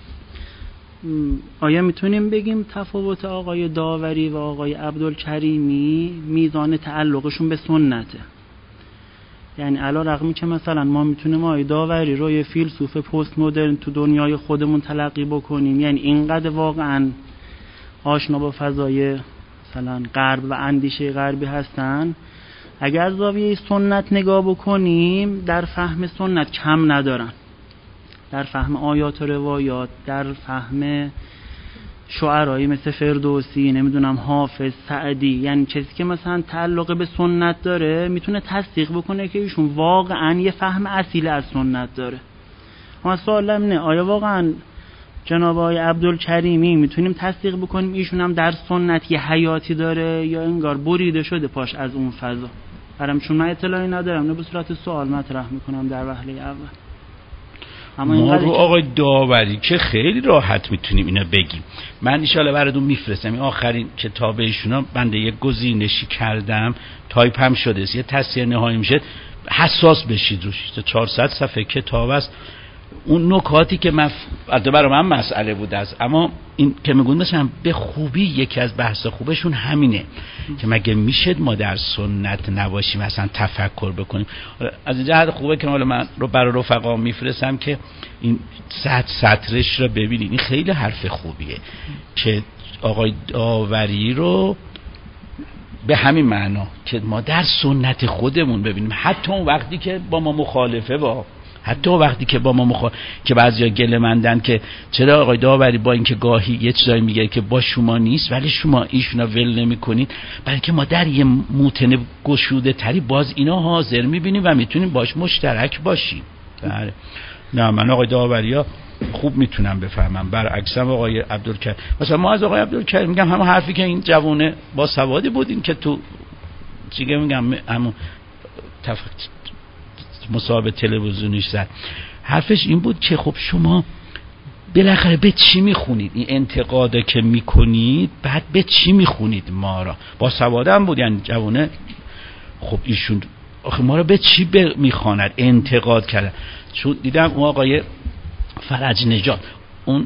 آیا میتونیم بگیم تفاوت آقای داوری و آقای عبدالکریمی میزان تعلقشون به سنته؟ یعنی علی رغمی که مثلا ما میتونیم آقای داوری رو یه فیلسوف پست مدرن تو دنیای خودمون تلقی بکنیم، یعنی اینقدر واقعا آشنا با فضای مثلا غرب و اندیشه غربی هستن، اگر زاویه سنت نگاه بکنیم در فهم سنت کم ندارن، در فهم آیات و روایات، در فهم شعرایی مثل فردوسی، نمیدونم حافظ، سعدی، یعنی کسی که مثلا تعلق به سنت داره میتونه تصدیق بکنه که ایشون واقعا یه فهم اصیل از سنت داره. اما سوالم اینه آیا واقعا جناب آقای عبدالکریمی میتونیم تصدیق بکنیم ایشون هم در سنت یه حیاتی داره یا انگار بریده شده پاش از اون فضا؟ برام چون من اطلاعی ندارم، نه به صورت سوال مطرح میکنم در وهله اول. ما رو آقای داوری که خیلی راحت میتونیم اینا بگیم. من ان شاءالله براتون میفرستم. این آخرین کتاب ایشونا بنده یک گزینشی کردم، تایپ هم شده است، یه تصحیح نهایی میشه، حساس بشید روش. 400 صفحه کتاب است. اون نکاتی که برای من مسئله بود اما این که میگون مثلا به خوبی یکی از بحث خوبشون همینه که مگه میشه ما در سنت نباشیم اصلا تفکر بکنیم. از این جهت خوبه که حالا من رو برای رفقا میفرستم که این سطرش رو ببینید. این خیلی حرف خوبیه که آقای داوری رو به همین معنا که ما در سنت خودمون ببینیم، حتی اون وقتی که با ما مخالفه حتی وقتی که با ما که بعضیا گله مندن که چرا آقای داوری با اینکه گاهی یه چیزایی میگه که با شما نیست ولی شما ایشونا ول نمی‌کنید، بلکه ما در یه موطن گشوده تری باز اینا حاضر می‌بینیم و میتونیم باش مشترک باشیم. بله. نه من آقای داوریا خوب میتونم بفهمم، برعکس آقای عبدالکریم. مثلا ما از آقای عبدالکریم میگم همون حرفی که این جوونه با سوادی بود، این که تو چیگه میگم همون مصاحبه تلویزیونیش زد، حرفش این بود که خب شما بالاخره به چی میخونید؟ این انتقاده که میکنید بعد به چی میخونید؟ ما را با سواد هم بود، یعنی جوونه خب ایشون آخه ما را به چی میخواند؟ انتقاد کردن. چون دیدم اون آقای فرج نژاد اون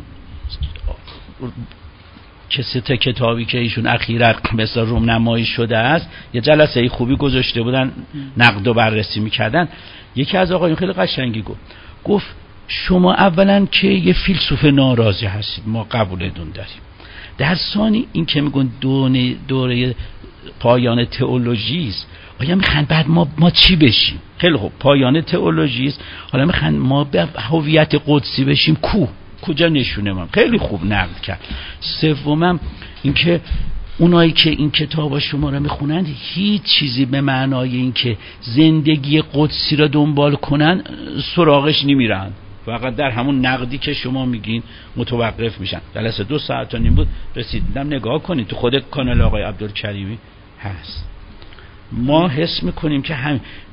که سه تا کتابی که ایشون اخیراً مثل روم نمایی شده است یه جلسه خوبی گذاشته بودن نقد و بررسی میکردن، یکی از آقایون خیلی قشنگی گفت شما اولا که یه فیلسوف ناراضی هستید، ما قبولتون داریم، در ثانی این که میگن دوره پایان تئولوژی است، آیا میخوان بعد ما چی بشیم؟ خیلی خوب پایان تئولوژی است، حالا میخوان ما به هویت قدسی بشیم، کجا نشونه ما؟ خیلی خوب نقد کرد. سومم این که اونایی که این کتابا شما رو میخونند هیچ چیزی به معنای این که زندگی قدسی را دنبال کنن سراغش نمیرن، فقط در همون نقدی که شما میگین متوقف میشن. جلسه 2 ساعت و نیم بود، رسیدم نگاه کنید تو خود کانال آقای عبدالکریمی هست. ما حس میکنیم که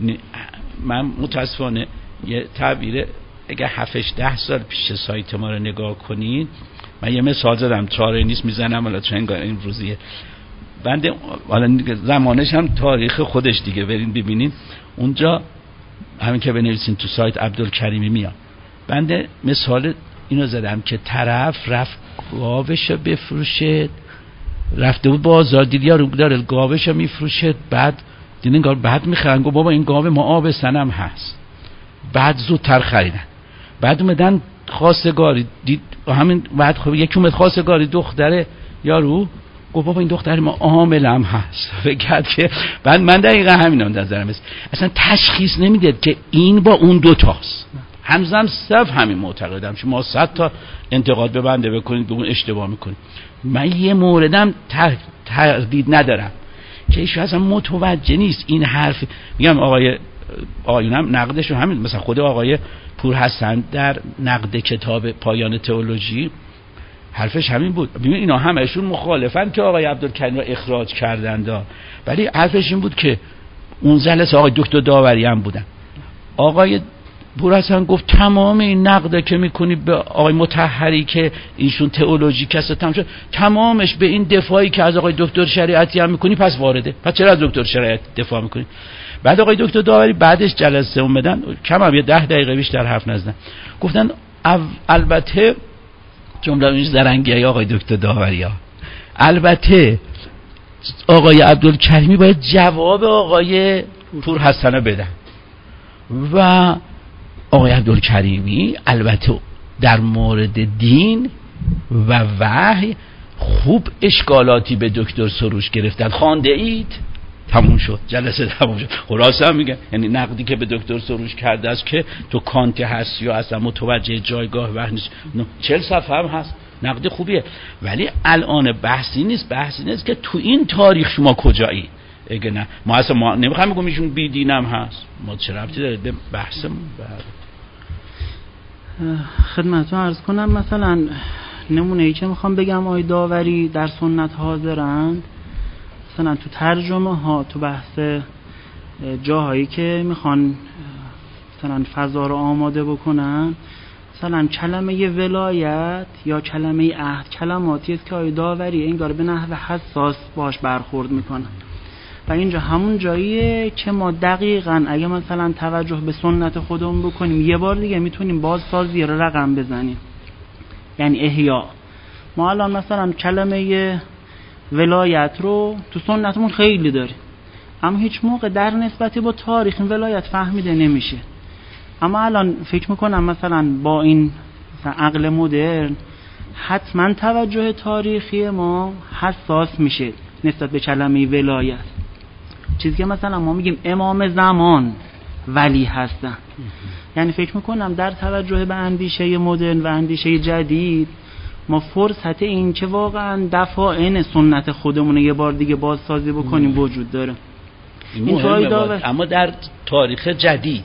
من متاسفانه یه تعبیر اگه 7-10 سال پیش سایت ما رو نگاه کنید، من یه مثال زدم چاره نیست میزنم حالا چون این روزیه بنده، حالا زمانش هم تاریخ خودش دیگه، برین ببینید اونجا همین که بنویسین تو سایت عبدالکریمی میاد. بنده مثال اینو زدم که طرف رفت گاوشو بفروشه، رفته بود بازار دید یارو داره گاوشو میفروشه، بعد دیدن گاو بعد میخرن، گفت بابا این گاو ما آب سنم هست، بعد زودتر خریدن، بعد اومدن خواستگاری دید همین، بعد خب یکی اومد خواستگاری دختره یارو گفت بابا این دختر ما حاملم هست، فکر که بعد من دقیقا همینا نظرم است، اصلا تشخیص نمیده که این با اون دوتاست. همزم صف همین معتقدم، شما 100 تا انتقاد به بنده بکنید به اون اشتباه میکنید. من یه موردم تردید ندارم که ایشون اصلا متوجه نیست این حرف. میگم آقایونم نقدشون همین، مثلا خود آقای پورحسن در نقد کتاب پایان تئولوژی حرفش همین بود. ببین اینا همشون مخالفن که آقای عبدالکریم رو اخراج کردند، ولی حرفش این بود که اون جلسه آقای دکتر داوری هم بودن، آقای پورحسن گفت تمام این نقده که میکنی به آقای مطهری که ایشون تئولوژی کسه تمام شد، تمامش به این دفاعی که از آقای دکتر شریعتی هم میکنی پس وارده، پس چرا از دکتر شریعتی دفاع میکنی؟ بعد آقای دکتر داوری بعدش جلسه اومدن کم هم یه 10 دقیقه بیشتر حرف نزدن، گفتن البته جمله اینش زرنگی آقای دکتر داوری ها، البته آقای عبدالکریمی باید جواب آقای پورحسن بدن و آقای عبدالکریمی البته در مورد دین و وحی خوب اشکالاتی به دکتر سروش گرفتن، خوانده اید؟ تموم شد، جلسه تموم شد. خلاصه هم میگن یعنی نقدی که به دکتر سروش کرده است که تو کانت هست یا اصلا متوجه جایگاه وحی نیست، 40 صفحه هم هست، نقد خوبیه، ولی الان بحثی نیست که تو این تاریخ شما کجایی. اگه نه ما اصلا ما نمیخوام بگم ایشون بی دینم هست، ما چه ربطی داره به بحثمون؟ خدمتتون عرض کنم مثلا نمونه‌ای که میخوام بگم آقای داوری در سنت حاضرند، مثلا تو ترجمه ها تو بحث جاهایی که میخوان مثلا فضا رو آماده بکنن، مثلا کلمه ولایت یا کلمه عهد کلماتی است که آقای داوری انگار به نحو حساس باش برخورد میکنن و اینجا همون جاییه که ما دقیقاً اگه مثلا توجه به سنت خودمون بکنیم یه بار دیگه میتونیم بازسازی رو رقم بزنیم، یعنی احیا. ما الان مثلا کلمه ولایت رو تو سنتمون خیلی داریم، اما هیچ موقع در نسبتی با تاریخ این ولایت فهمیده نمیشه. اما الان فکر میکنم مثلا با این عقل مدرن حتما توجه تاریخی ما حساس میشه نسبت به کلمه ولایت. چیزی که مثلا ما میگیم امام زمان ولی هستن، یعنی فکر میکنم در توجه به اندیشه مدرن و اندیشه جدید ما فرصت این که واقعا دفاعن سنت خودمون یه بار دیگه بازسازی بکنیم وجود داره. این اما در تاریخ جدید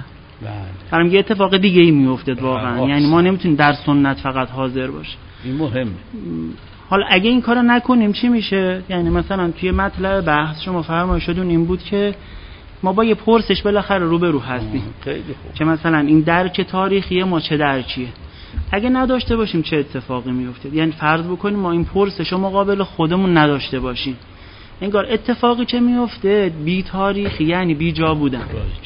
برام یه اتفاق دیگه ای میافتاد واقعا، یعنی ما نمیتونیم در سنت فقط حاضر باشیم. این مهمه. حالا اگه این کارو نکنیم چی میشه؟ یعنی مثلا توی مطلب بحث شما فرمایشتون این بود که ما با یه پرسش بالاخره روبرو هستیم که مثلا این درک تاریخی ما چه درکیه. اگه نداشته باشیم چه اتفاقی میفته؟ یعنی فرض بکنیم ما این پرسش رو مقابل خودمون نداشته باشیم، انگار اتفاقی چه میفته؟ بی تاریخی، یعنی بی جا بودن،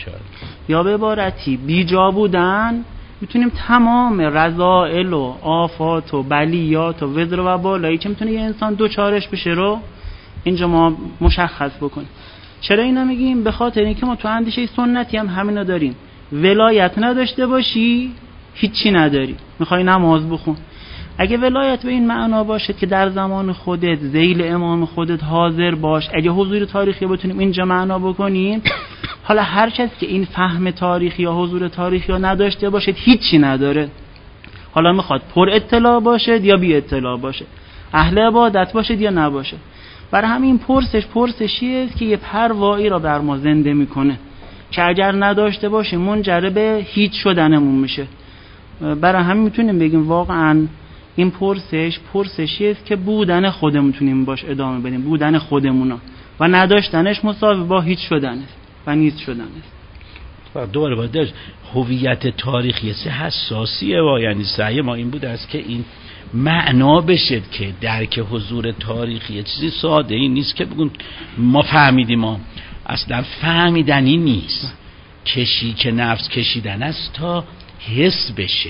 یا به عبارتی بی جا بودن میتونیم تمام رذائل و آفات و بلیات و وزر و بالایی که میتونه یه انسان دوچارش بشه رو اینجا ما مشخص بکنیم. چرا اینا میگیم؟ به خاطر اینکه ما تو اندیشه سنتی هم همینا داریم، ولایت نداشته باشی هیچی نداری، میخوای نماز بخون. اگه ولایت به این معنا باشه که در زمان خودت ذیل امام خودت حاضر باش، اگه حضور تاریخی بتونیم اینجا معنا بکنیم، حالا هر کسی که این فهم تاریخی یا حضور تاریخی یا نداشته باشه هیچی نداره. حالا میخواد پر اطلاع باشه یا بی اطلاع باشه، اهل عبادت باشه یا نباشه. برای همین پرسشیه که یه پروایی را بر ما زنده میکنه که اگر نداشته باشه منجر به هیچ شدنمون میشه. برای همین میتونیم بگیم واقعا این پرسشی است که بودن خودمون میتونیم باش ادامه بدیم، بودن خودمونا، و نداشتنش مساوی با هیچ شدن است و نیست شدن است. و دوباره باید هویت تاریخی سه حساسیه و یعنی سعی ما این بود است که این معنا بشه که درک حضور تاریخی چیزی ساده ای نیست که بگون ما فهمیدیم، ما اصلا فهمیدنی نیست. کشی که نفس کشیدن است تا حس بشه.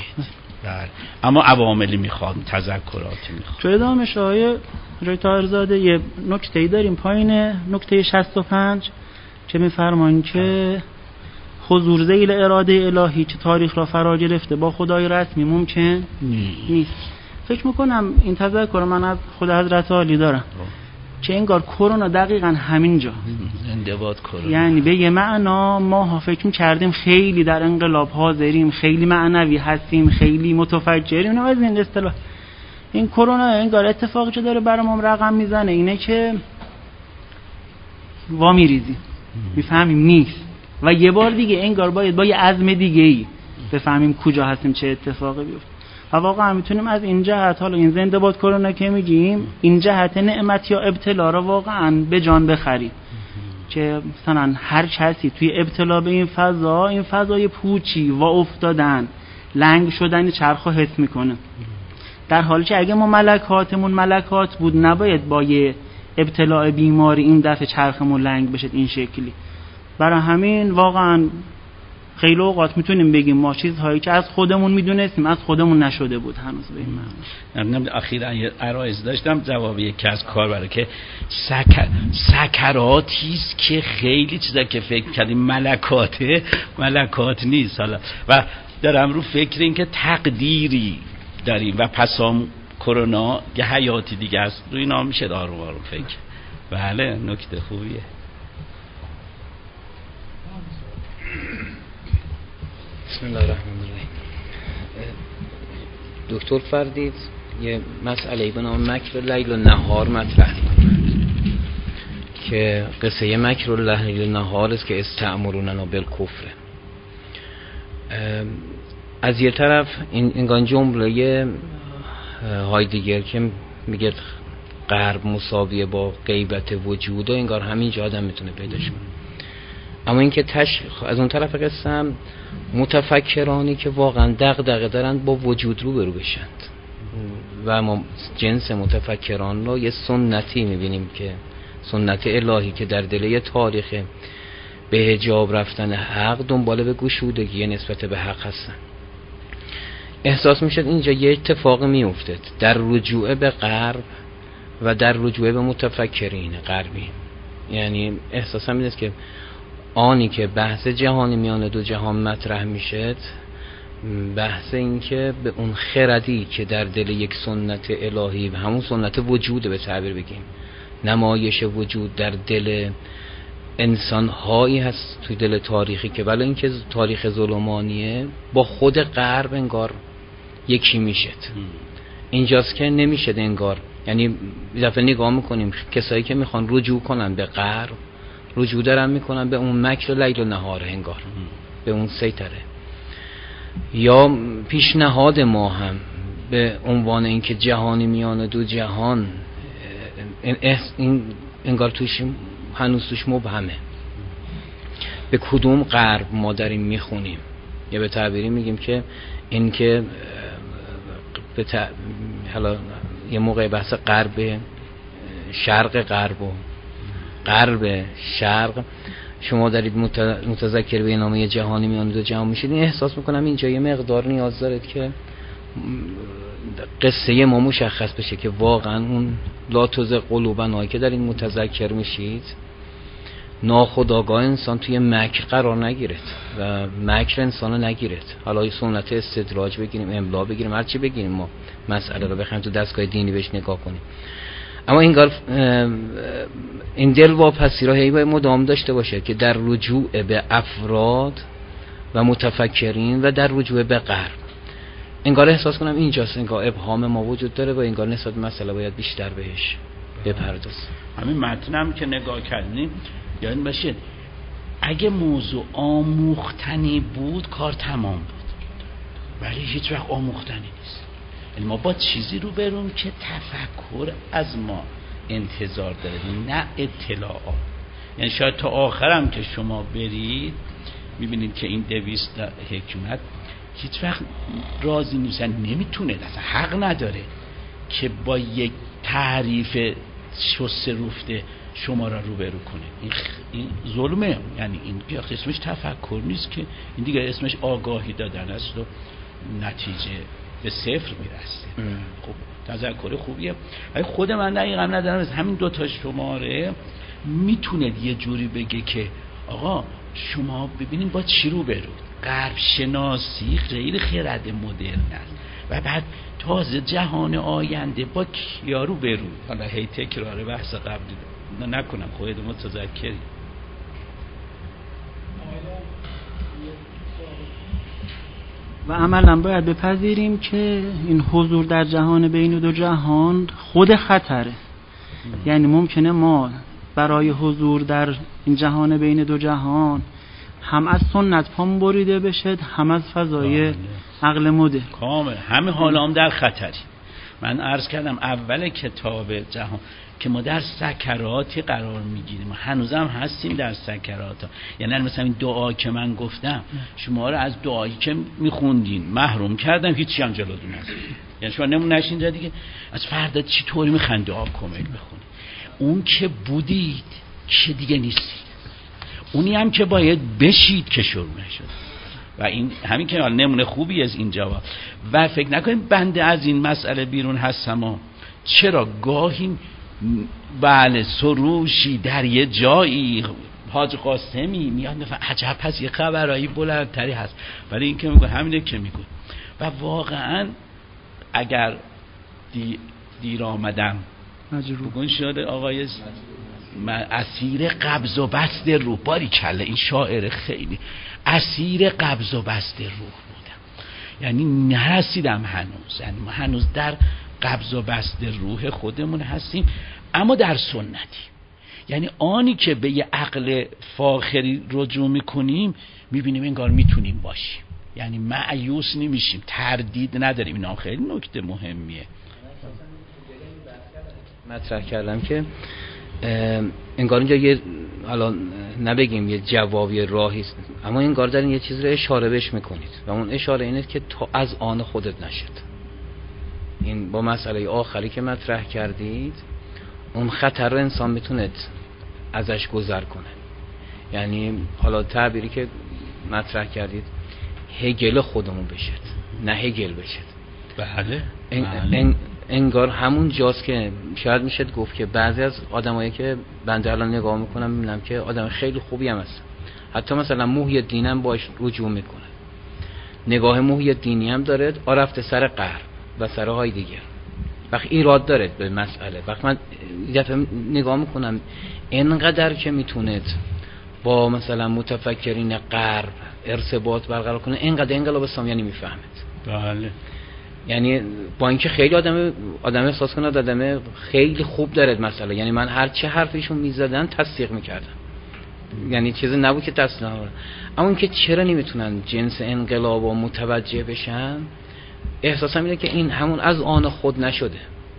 اما عواملی میخواد، تذکراتی میخواد. تو ادامه شایع جای طاهرزاده یه نکته‌ای داریم پایین نکته 65 که میفرمان که حضور ذیل اراده الهی که تاریخ را فرا گرفته با خدای رسمی ممکن نیست. فکر میکنم این تذکر من از خود حضرت عالی دارم که انگار کرونا دقیقاً همینجا اندباد کرونا، یعنی به یه معنا ما فکر می‌کردیم خیلی در انقلاب حاضریم، خیلی معنوی هستیم، خیلی متفجریم، نه از این اصطلاح. این کرونا انگار اتفاقی که داره برامون رقم میزنه اینه که وا میریزیم، میفهمیم نیست و یه بار دیگه انگار باید با یه عزم دیگه‌ای بفهمیم کجا هستیم، چه اتفاقی بیفته. و واقعا میتونیم از این جهت، حالا این زنده باد کرونا که میگیم، این جهت نعمت یا ابتلا رو واقعا به جان بخریم که مثلا هر کسی توی ابتلا به این فضای پوچی و افتادن، لنگ شدن چرخو حس میکنه، در حالی که اگه ما ملکاتمون ملکات بود نباید با یه ابتلاع بیماری این دفعه چرخمون لنگ بشه این شکلی. برای همین واقعا خیلی اوقات میتونیم بگیم ما چیزهایی که از خودمون میدونستیم از خودمون نشده بود هنوز به این معنی. اخیراً یه عرایض داشتم جواب یکی از کاربرا که سکراتیست که خیلی چیزا که فکر کردیم ملکات نیست. حالا و دارم رو فکر این که تقدیری داریم و پسام کرونا یه حیاتی دیگه است، رو اینا میشه دارو فکر. بله نکته خوبیه. بسم الله الرحمن الرحیم. دکتر فردید یه مسئله به نام مکر لیل و نهار مطرح می‌کنند که قصه مکر لیل و نهار است که استعمروننا بالکفر. از یه طرف این جمله هایدگر که میگه غرب مساویه با غیبت وجود و انگار همینجا آدم میتونه پیداش کنه. اما اینکه از اون طرف قصه هم متفکرانی که واقعا دغدغه دارن با وجود روبرو بشند و ما جنس متفکران رو یه سنتی میبینیم که سنت الهی که در دل تاریخ به حجاب رفتن حق دنبال به گشودگی نسبت به حق هستن. احساس میشد اینجا یه اتفاق میافتد در رجوع به غرب و در رجوع به متفکرین غربی. یعنی احساسم این است که آنی که بحث جهانی میان دو جهان مطرح میشد، بحث این که به اون خردی که در دل یک سنت الهی و همون سنت وجود به تعبیر بگیم نمایش وجود در دل انسان هایی هست توی دل تاریخی که ولی این که تاریخ ظلمانیه با خود غرب انگار یکی میشد. اینجاست که نمیشد انگار. یعنی دفعه نگاه میکنیم کسایی که میخوان رجوع کنن به غرب رجوع دارن میکنن به اون مکر لیل و نهار انگار، به اون سیطره. یا پیشنهاد ما هم به عنوان اینکه جهانی میان دو جهان این انگار توش هنوز توش مبهمه. به کدوم غرب ما داریم میخونیم؟ یا به تعبیری میگیم که این که حالا یه موقع بحث غرب شرق غرب و غرب شرق شما دارید متذکر به نامه جهانی میان دو جهان میشید. این احساس میکنم اینجا یه مقدار نیاز دارد که قصه ما مشخص بشه که واقعا اون لا تزغ قلوبنا که در این متذکر میشید ناخودآگاه انسان توی مکر قرار نگیرد و مکر انسانو نگیرد. حالا سنت استدراج بگیریم، املا بگیریم، هر چی بگیریم، ما مسئله رو بخوایم تو دستگاه دینی بهش نگاه کنیم. اما این دل واپسی را باید مدام داشته باشه که در رجوع به افراد و متفکرین و در رجوع به غرب انگار احساس کنم اینجاست انگار ابهام ما وجود داره و انگار نسبت مسئله باید بیشتر بهش بپردازیم. همین متنم که نگاه کردیم یاد باشه اگه موضوع آموختنی بود کار تمام بود، ولی هیچ وقت آموختنی نیست. یعنی ما با چیزی رو بریم که تفکر از ما انتظار داره نه اطلاعات. یعنی شاید تا آخرم که شما برید میبینید که این 200 حکمت هیچ وقت راضی نیستن، نمیتونه، اصلا حق نداره که با یک تعریف شسته رفته شما را روبرو کنه. این ظلمه. یعنی این اسمش تفکر نیست که این دیگه اسمش آگاهی دادن است و نتیجه به صفر میرسه. خب تذکر خوبیه ولی خود من دقیقا ندارم از همین 2 شماره میتونه یه جوری بگه که آقا شما ببینید با چی رو برود. غرب شناسی غیر خرد مدرن است و بعد تازه جهان آینده با کیا رو برود. حالا هی تکرار بحث قبلی نکنم خودت متذکری. و عملا باید بپذیریم که این حضور در جهان بین دو جهان خود خطره. یعنی ممکنه ما برای حضور در این جهان بین دو جهان هم از سنت پام بریده بشه هم از فضای عقل مدرن کامل. همه حالا هم در خطری. من عرض کردم اول کتاب جهان که ما در سکراتی قرار میگیریم، هنوزم هستیم در سکرات. یعنی مثلا این دعا که من گفتم شما رو از دعایی که میخوندین محروم کردم، هیچی هم جلوتون نذاشتم. یعنی شما نمونه‌اش اینجا دیگه از فردا چی طوری میخوان دعا کامل بخونید. اون که بودید که دیگه نیستید، اونی هم که باید بشید که شروع نشد. و این همین که نمونه خوبی از این جواب. و فکر نکنید بنده از این مسئله بیرون هستم. چرا گاهی بله سروشی در یه جایی حاج قاسمی میاد میفهم عجب پس یه خبرایی بلندتری هست، ولی این که میگه همینه که میگه. و واقعا اگر دیر آمدم بگون شده آقای من اسیر قبض و بسط روح. باری کله این شاعر خیلی اسیر قبض و بسط روح بودم. یعنی نرسیدم هنوز. یعنی ما هنوز در قبض و بسط روح خودمون هستیم اما در سنتی. یعنی آنی که به یه عقل فاخری رجوع میکنیم میبینیم انگار میتونیم باشیم. یعنی مایوس نمیشیم، تردید نداریم. اینا خیلی نکته مهمیه. مطرح کردم که انگار اینجا یه حالا نبگیم یه جوابی راهی است، اما انگار دارین یه چیز رو اشاره بهش میکنید و اون اشاره اینه که تا از آن خودت نشد. این با مسئله آخری که مطرح کردید اون خطر رو انسان میتونه ازش گذر کنه. یعنی حالا تعبیری که مطرح کردید هگل خودمون بشد، نه هگل بشد. بله. انگار همون جاست که شاید میشه گفت که بعضی از آدمایی که بنده الان نگاه میکنم میبینم که آدم خیلی خوبی هم هستن، حتی مثلا محی الدین هم باش رجوع میکنه، نگاه محی الدینی هم داره، رفته سر غرب و سر هایدگر، وقت ایراد داره به مسئله. وقت من دفعه نگاه میکنم اینقدر که میتونه با مثلا متفکرین غرب ارتباط برقرار کنه، اینقدر انقلاب اسلامی نمیفهمه. بله. یعنی با اینکه خیلی آدم احساس کنه آدم خیلی خوب داره مسئله، یعنی من هر چه حرفشون میزدن تصدیق میکردم، یعنی چیزی نبود که تصدیق نکنم. اما اینکه چرا نمیتونن جنس انقلاب و متوجه بشن، احساسم اینه که این همون از آن خود نشده،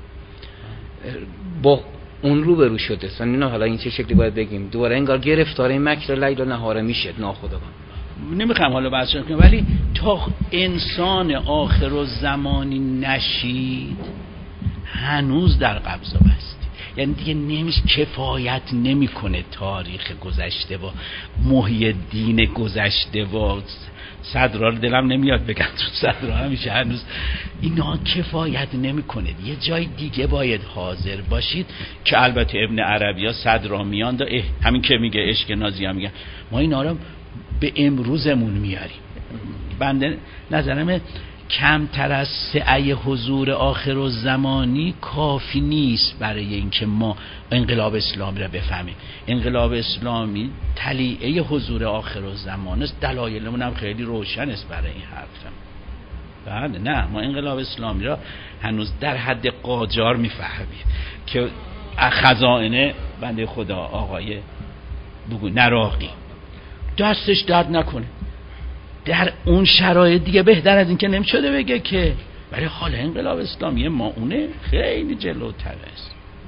با اون رو برو شده. نه حالا این چه شکلی باید بگیم، دوباره انگار گرفتار این مکر لیل و نهار میشه ناخودآگاه. نمیخوام حالا بحث کنم، ولی تا انسان آخر الزمانی نشید هنوز در قبضه بستی. یعنی دیگه نمیشه، کفایت نمیکنه تاریخ گذشته و محی الدین گذشته و صدرا رو دلم نمیاد بگم تو صدرا همیشه هنوز اینا کفایت نمیکنه. یه جای دیگه باید حاضر باشید که البته ابن عربی ها صدرا میان دا همین که میگه اشکنازی ها میگن ما اینا رو به امروزمون میاریم. بنده نظرم کمتر از سعی حضور آخر الزمانی کافی نیست برای اینکه ما انقلاب اسلامی را بفهمیم. انقلاب اسلامی طلیعه حضور آخر الزمان است. دلایلمون هم خیلی روشن است برای این حرفم. بله نه، ما انقلاب اسلامی را هنوز در حد قاجار میفهمیم که خزائن بنده خدا آقای نراقی دستش درد نکنه. در اون شرایط دیگه بهتر از این که نمیشده بگه که، ولی حال انقلاب اسلامی ما اونه خیلی جلوتر است.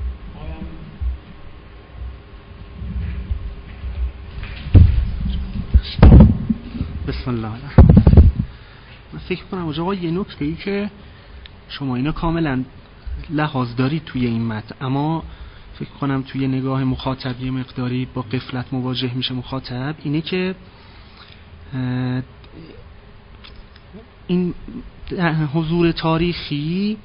بسم الله. من فکر کنم آقا یه نکته‌ای که شما اینا کاملا لحاظ دارید توی این متن، اما فکر کنم توی نگاه مخاطب یه مقداری با غفلت مواجه میشه مخاطب، اینه که این حضور تاریخی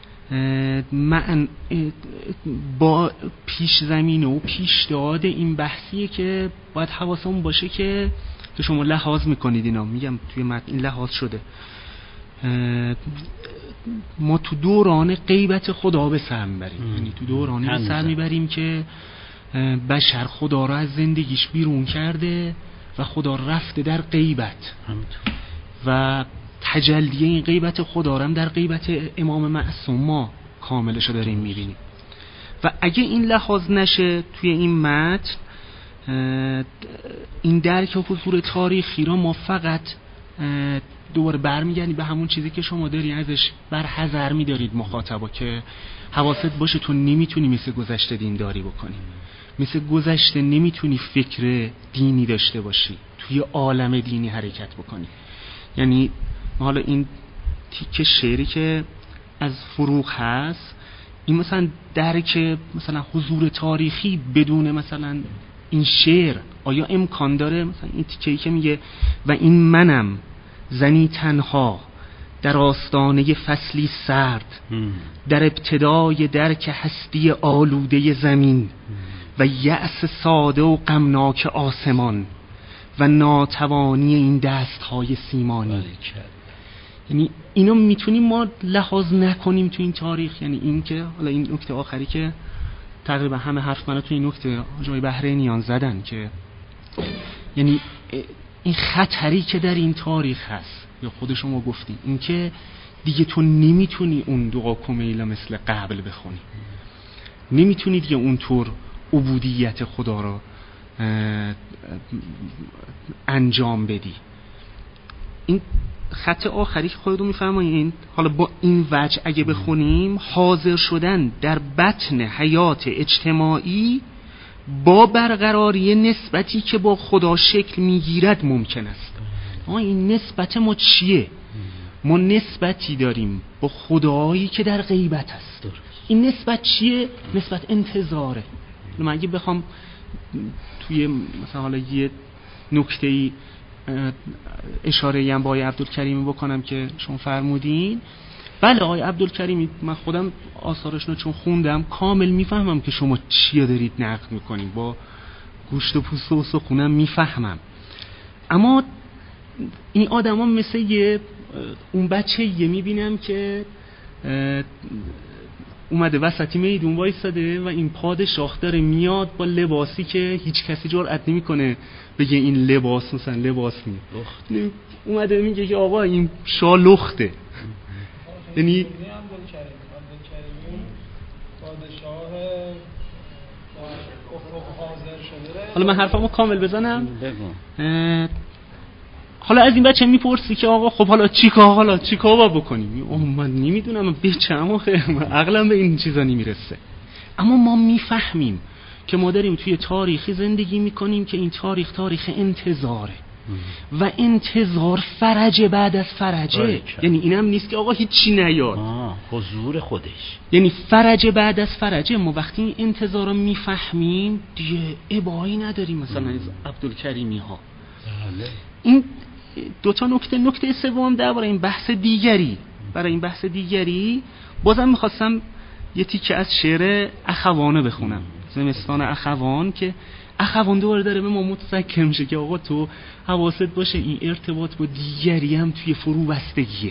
با پیش زمینه و پیشنهاد این بحثیه که باید حواسمون باشه که شما لحاظ میکنید اینا، میگم توی متن این لحاظ شده. ما تو دوران غیبت خدا به سر میبریم، یعنی تو دورانی به سر میبریم که بشر خدا را از زندگیش بیرون کرده و خدا رفته در غیبت و تجلی این غیبت خدا هم در غیبت امام معصوم ما کاملش رو داریم میبینیم. و اگه این لحاظ نشه توی این متن، این درک حضور تاریخی را ما فقط دوباره برمیگردیم به همون چیزی که شما داری ازش برحذر میدارید مخاطبا، که حواست باشه تو نمیتونی مثل گذشته دینداری بکنی، مثل گذشته نمیتونی فکر دینی داشته باشی، توی عالم دینی حرکت بکنی. یعنی حالا این تیکه شعری که از فروغ هست، این مثلا درک مثلا حضور تاریخی بدون مثلا این شعر آیا امکان داره؟ مثلا این تیکه‌ای که میگه و این منم زنی تنها در آستانه فصلی سرد، در ابتدای درک هستی آلوده زمین و یأس ساده و غمناک آسمان و ناتوانی این دستهای سیمانی. یعنی اینو میتونیم ما لحاظ نکنیم تو این تاریخ. یعنی این که حالا این نکته آخری که تقریبا همه حرف منو تو این نکته جای بحرینیان زدن، که یعنی این خطری که در این تاریخ هست، یا خود شما گفتین، این که دیگه تو نمیتونی اون دعا کمیلا مثل قبل بخونی، نمیتونی دیگه اونطور عبودیت خدا رو انجام بدی. این خط آخری که خودتون میفرمایین، حالا با این وجه اگه بخونیم، حاضر شدن در بطن حیات اجتماعی با برقراری نسبتی که با خدا شکل میگیرد ممکن است. این نسبت ما چیه؟ ما نسبتی داریم با خدایی که در غیبت هست. این نسبت چیه؟ نسبت انتظاره. من اگه بخوام توی مثلا حالا یه نکته‌ای اشاره‌ای هم با آقای عبدالکریمی بکنم که شما فرمودین، بله آقای عبدالکریمی من خودم آثارشون رو چون خوندم کامل میفهمم که شما چی دارید نقد میکنید، با گوشت و پوست و سخونم میفهمم. اما این آدم ها مثل اون بچه یه میبینم که اومده وسطی میدون وایساده و این پادشاه داره میاد با لباسی که هیچ کسی جرئت نمیکنه بگه این لباس مثلا لباس نیست، اومده میگه که آقا این شاه لخته. یعنی حالا من حرفمو کامل بزنم. حالا از این بچه میپرسی که آقا خب حالا چیکار باید بکنیم؟ من نمیدونم، من بچه‌م عقلم به این چیزا نمیرسه. اما ما میفهمیم که ما داریم توی تاریخی زندگی میکنیم که این تاریخ انتظاره و انتظار فرجه بعد از فرجه. یعنی اینم نیست که آقا هیچی نیاد، حضور خودش. یعنی فرجه بعد از فرجه. ما وقتی این انتظار رو میفهمیم دیگه ابایی نداریم مثلا از عبدالکریمی ها. این دوتا نکته سوم درباره این بحث دیگری. برای این بحث دیگری بازم میخواستم یه تیکه از شعر اخوانه بخونم، زمستان اخوان، که اخوان دوباره داره به ما متذکر میشه که آقا تو حواست باشه این ارتباط با دیگری هم توی فرو بستگیه.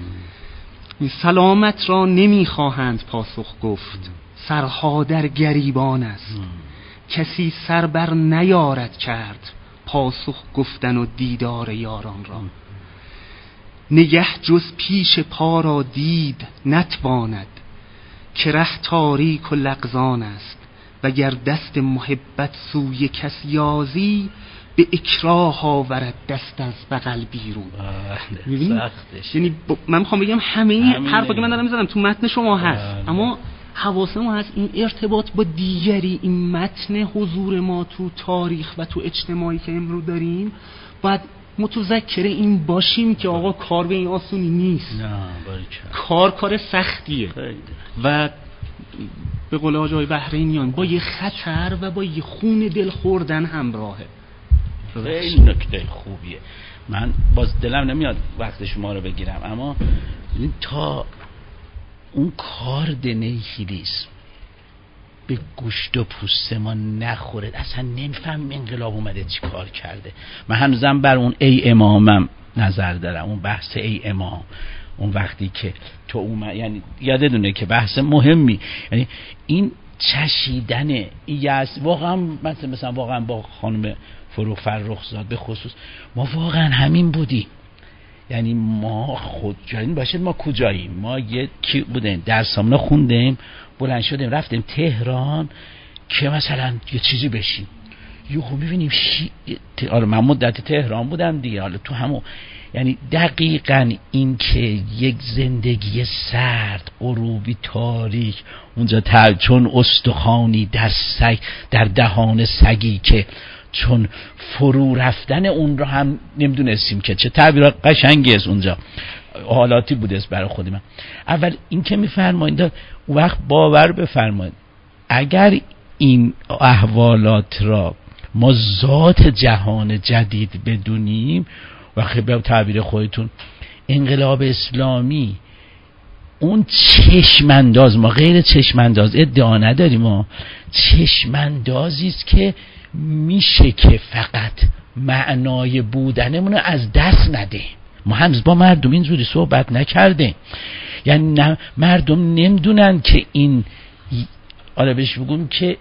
سلامت را نمیخواهند پاسخ گفت، سرها در گریبان است. کسی سر بر نیارد کرد، پاسخ گفتن و دیدار یاران را. نگه جز پیش پا را دید نتواند، که ره تاریک و لغزان است. وگر دست محبت سوی کس یازی، به اکراه آورد دست از بغل بیرون. می‌بینی؟ یعنی من میخوام بگم همه این حرفا که من دارم میزنم تو متن شما هست، اما حواس ما هست این ارتباط با دیگری، این متن حضور ما تو تاریخ و تو اجتماعی که امروز داریم، باید متذکر این باشیم که آقا کار به این آسونی نیست. کار سختیه و به قول آقای بحرینیان با یه خطر و با یه خون دل خوردن همراهه. خیلی نکته خوبیه. من باز دلم نمیاد وقت شما رو بگیرم، اما تا اون کارد نیهیلیسم به گوشت و پوست ما نخوره اصلا نمیفهم انقلاب اومده چی کار کرده. من هنوزم بر اون ای امامم نظر دارم، اون بحث ای امام، اون وقتی که تو اومد، یعنی یادتونه که بحث مهمی، یعنی این چشیدن واقعا مثلا واقعا با خانم فروغ فرخزاد به خصوص ما واقعا همین بودیم. یعنی ما خود جاییم باشید ما کجاییم، ما یکی بودیم درسامون خوندیم بلند شدیم رفتیم تهران که مثلا یه چیزی بشیم، یهو میبینیم آره من مدت تهران بودم دیگه، حالا تو همون، یعنی دقیقاً این که یک زندگی سرد غروبی تاریک اونجا چون استخوانی در دهان سگی که چون فرو رفتن اون رو هم نمیدونستیم که چه تعبیر قشنگی است اونجا، حالاتی بوده است برای خود من. اول این که میفرمایید اون وقت باور بفرمایید اگر این احوالات را ما ذات جهان جدید بدونیم و به تعبیر خودتون انقلاب اسلامی اون چشمانداز، ما غیر چشمانداز ادعا نداریم، ما چشماندازی است که میشه که فقط معنای بودنمون رو از دست نده. ما هنوز با مردم اینجوری صحبت نکردیم، یعنی مردم نمیدونن که این آره بهش بگم که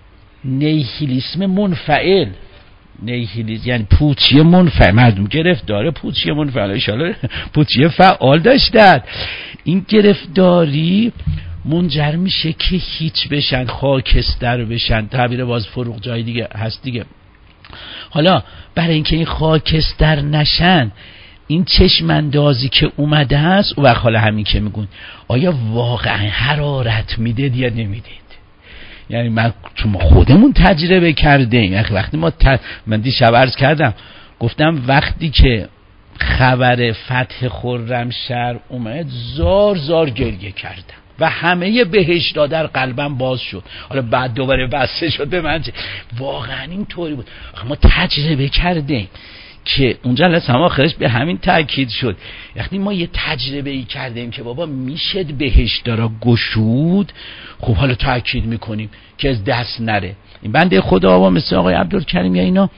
نیهیلیسم منفعل، نیهیلیسم یعنی پوچی منفعل، مردم گرفتار پوچی منفعل، ان شاءالله پوچی فعال داشتن. این گرفتاری منجر میشه که هیچ بشن، خاکستر بشن، تعبیر باز فروغ جای دیگه هست دیگه. حالا برای اینکه این خاکستر نشن، این چشماندازی که اومده است و وقت حالا همین که میگون آیا واقعا حرارت میدید یا نمیدید؟ یعنی من چون ما خودمون تجربه کردیم، وقتی من دیشب عرض کردم گفتم وقتی که خبر فتح خرمشهر اومد زار گریه کردم و همه بهشتا در قلبم باز شد. حالا بعد دوباره بسته شد به من. واقعا این طوری بود. ما تجربه کردیم که اونجا لسه هم آخرش به همین تأکید شد. وقتی ما یه تجربه ای کردیم که بابا میشه بهشتا را گشود، خب حالا تأکید میکنیم که از دست نره. این بنده خدا و مثل آقای عبدالکریم یا اینا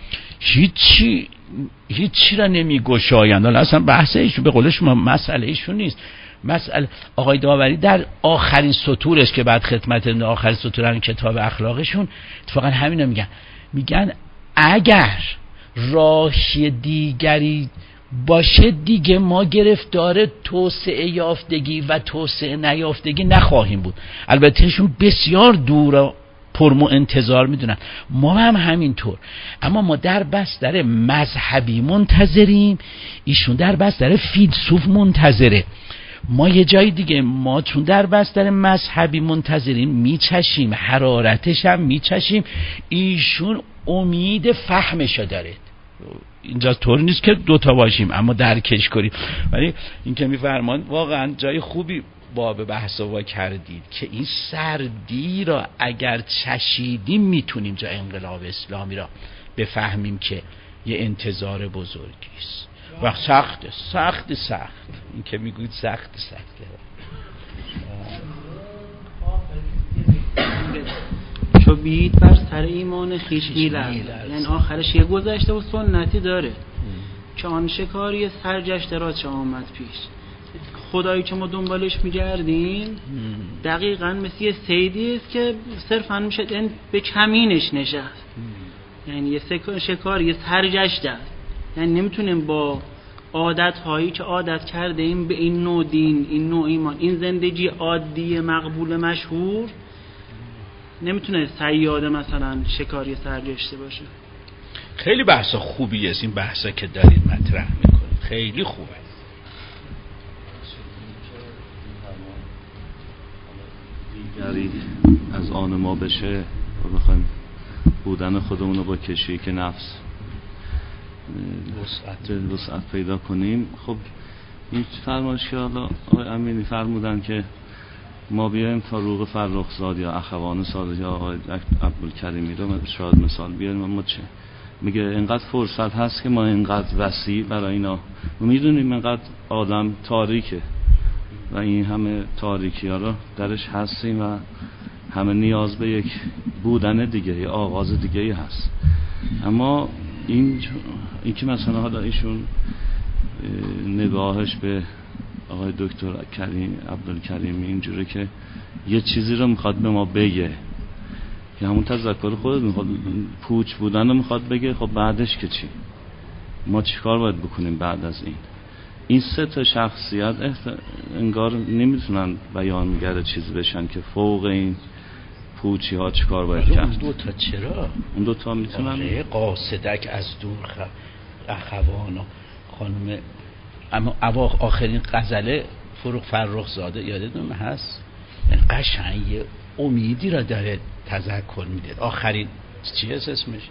هیچی را نمیگشایند. حالا اصلا بحث ایشون به قول شما مسئله ایشون نیست. مسئله آقای داوری در آخرین سطورش که بعد خدمت آخرین سطور کتاب اخلاقشون اتفاقا همینو میگن اگر راهی دیگری باشه دیگه ما گرفتار توسعه یافتگی و توسعه نیافتگی نخواهیم بود. البته ایشون بسیار دور پرمو انتظار میدونن، ما هم همینطور، اما ما در بستر مذهبی منتظریم، ایشون در بستر فیلسوف منتظره. ما یه جای دیگه، ما چون در بستر مذهبی منتظریم میچشیم، حرارتش هم میچشیم، ایشون امید فهمشو داره. اینجا طور نیست که دوتا باشیم اما درکش کنیم، ولی این که میفرمان واقعا جای خوبی باب بحث وا کردید که این سردی را اگر چشیدیم میتونیم جا انقلاب اسلامی را بفهمیم که یه انتظار بزرگی است و سخت این که میگوید سخت چو بید بر سر ایمان خیش میلرد، یعنی آخرش یه گذشته و سنتی داره که آن شکاری سرجشته را چه آمد پیش. خدایی که ما دنبالش میگردیم دقیقاً مثل یه سیدی است که صرفاً میشه به کمینش نشست، یعنی یه شکار یه سرجشته است. یعنی نمیتونیم با عادت هایی که عادت کرده ایم به این نوع دین، این نوع ایمان، این زندگی عادی مقبول مشهور، نمیتونه صیاد مثلا شکاری سرجشته باشه. خیلی بحث خوبی است این بحثا که دارید مطرح میکنید، خیلی خوبه. دیگری از آن ما بشه و بخوایم بودن خودمون رو با کشی که نفس وسعت پیدا کنیم. خب این فرمایش که حالا آقای امینی فرمودن که ما بیایم تا روغ فرخزاد یا اخوان ساده یا آقای عبدالکریمی رو شاید مثال بیاریم، اما چه میگه اینقدر فرصت هست که ما اینقدر وسیع برای اینا، ما میدونیم اینقدر عالم تاریکه و این همه تاریکی ها رو درش هستیم و همه نیاز به یک بودن دیگه، یک آغاز دیگه هست. اما این که مثلا حالا ایشون نگاهش به آقای دکتر عبدالکریمی اینجوره که یه چیزی رو میخواد به ما بگه که همون تذکر خودت میخواد، پوچ بودن رو میخواد بگه. خب بعدش که چی؟ ما چیکار باید بکنیم بعد از این سه تا شخصیت انگار نمیتونن بیانگر چیز بشن که فوق این پوچی ها چیکار باید کرد. اون دوتا چرا؟ اون دوتا میتونن قاصدک از دور اخوان و خانم، اما آخرین غزله فروغ فرخزاده یادتون هست؟ این قشنگ یه امیدی را داره تذکر میده. آخرین چی هست اسمش؟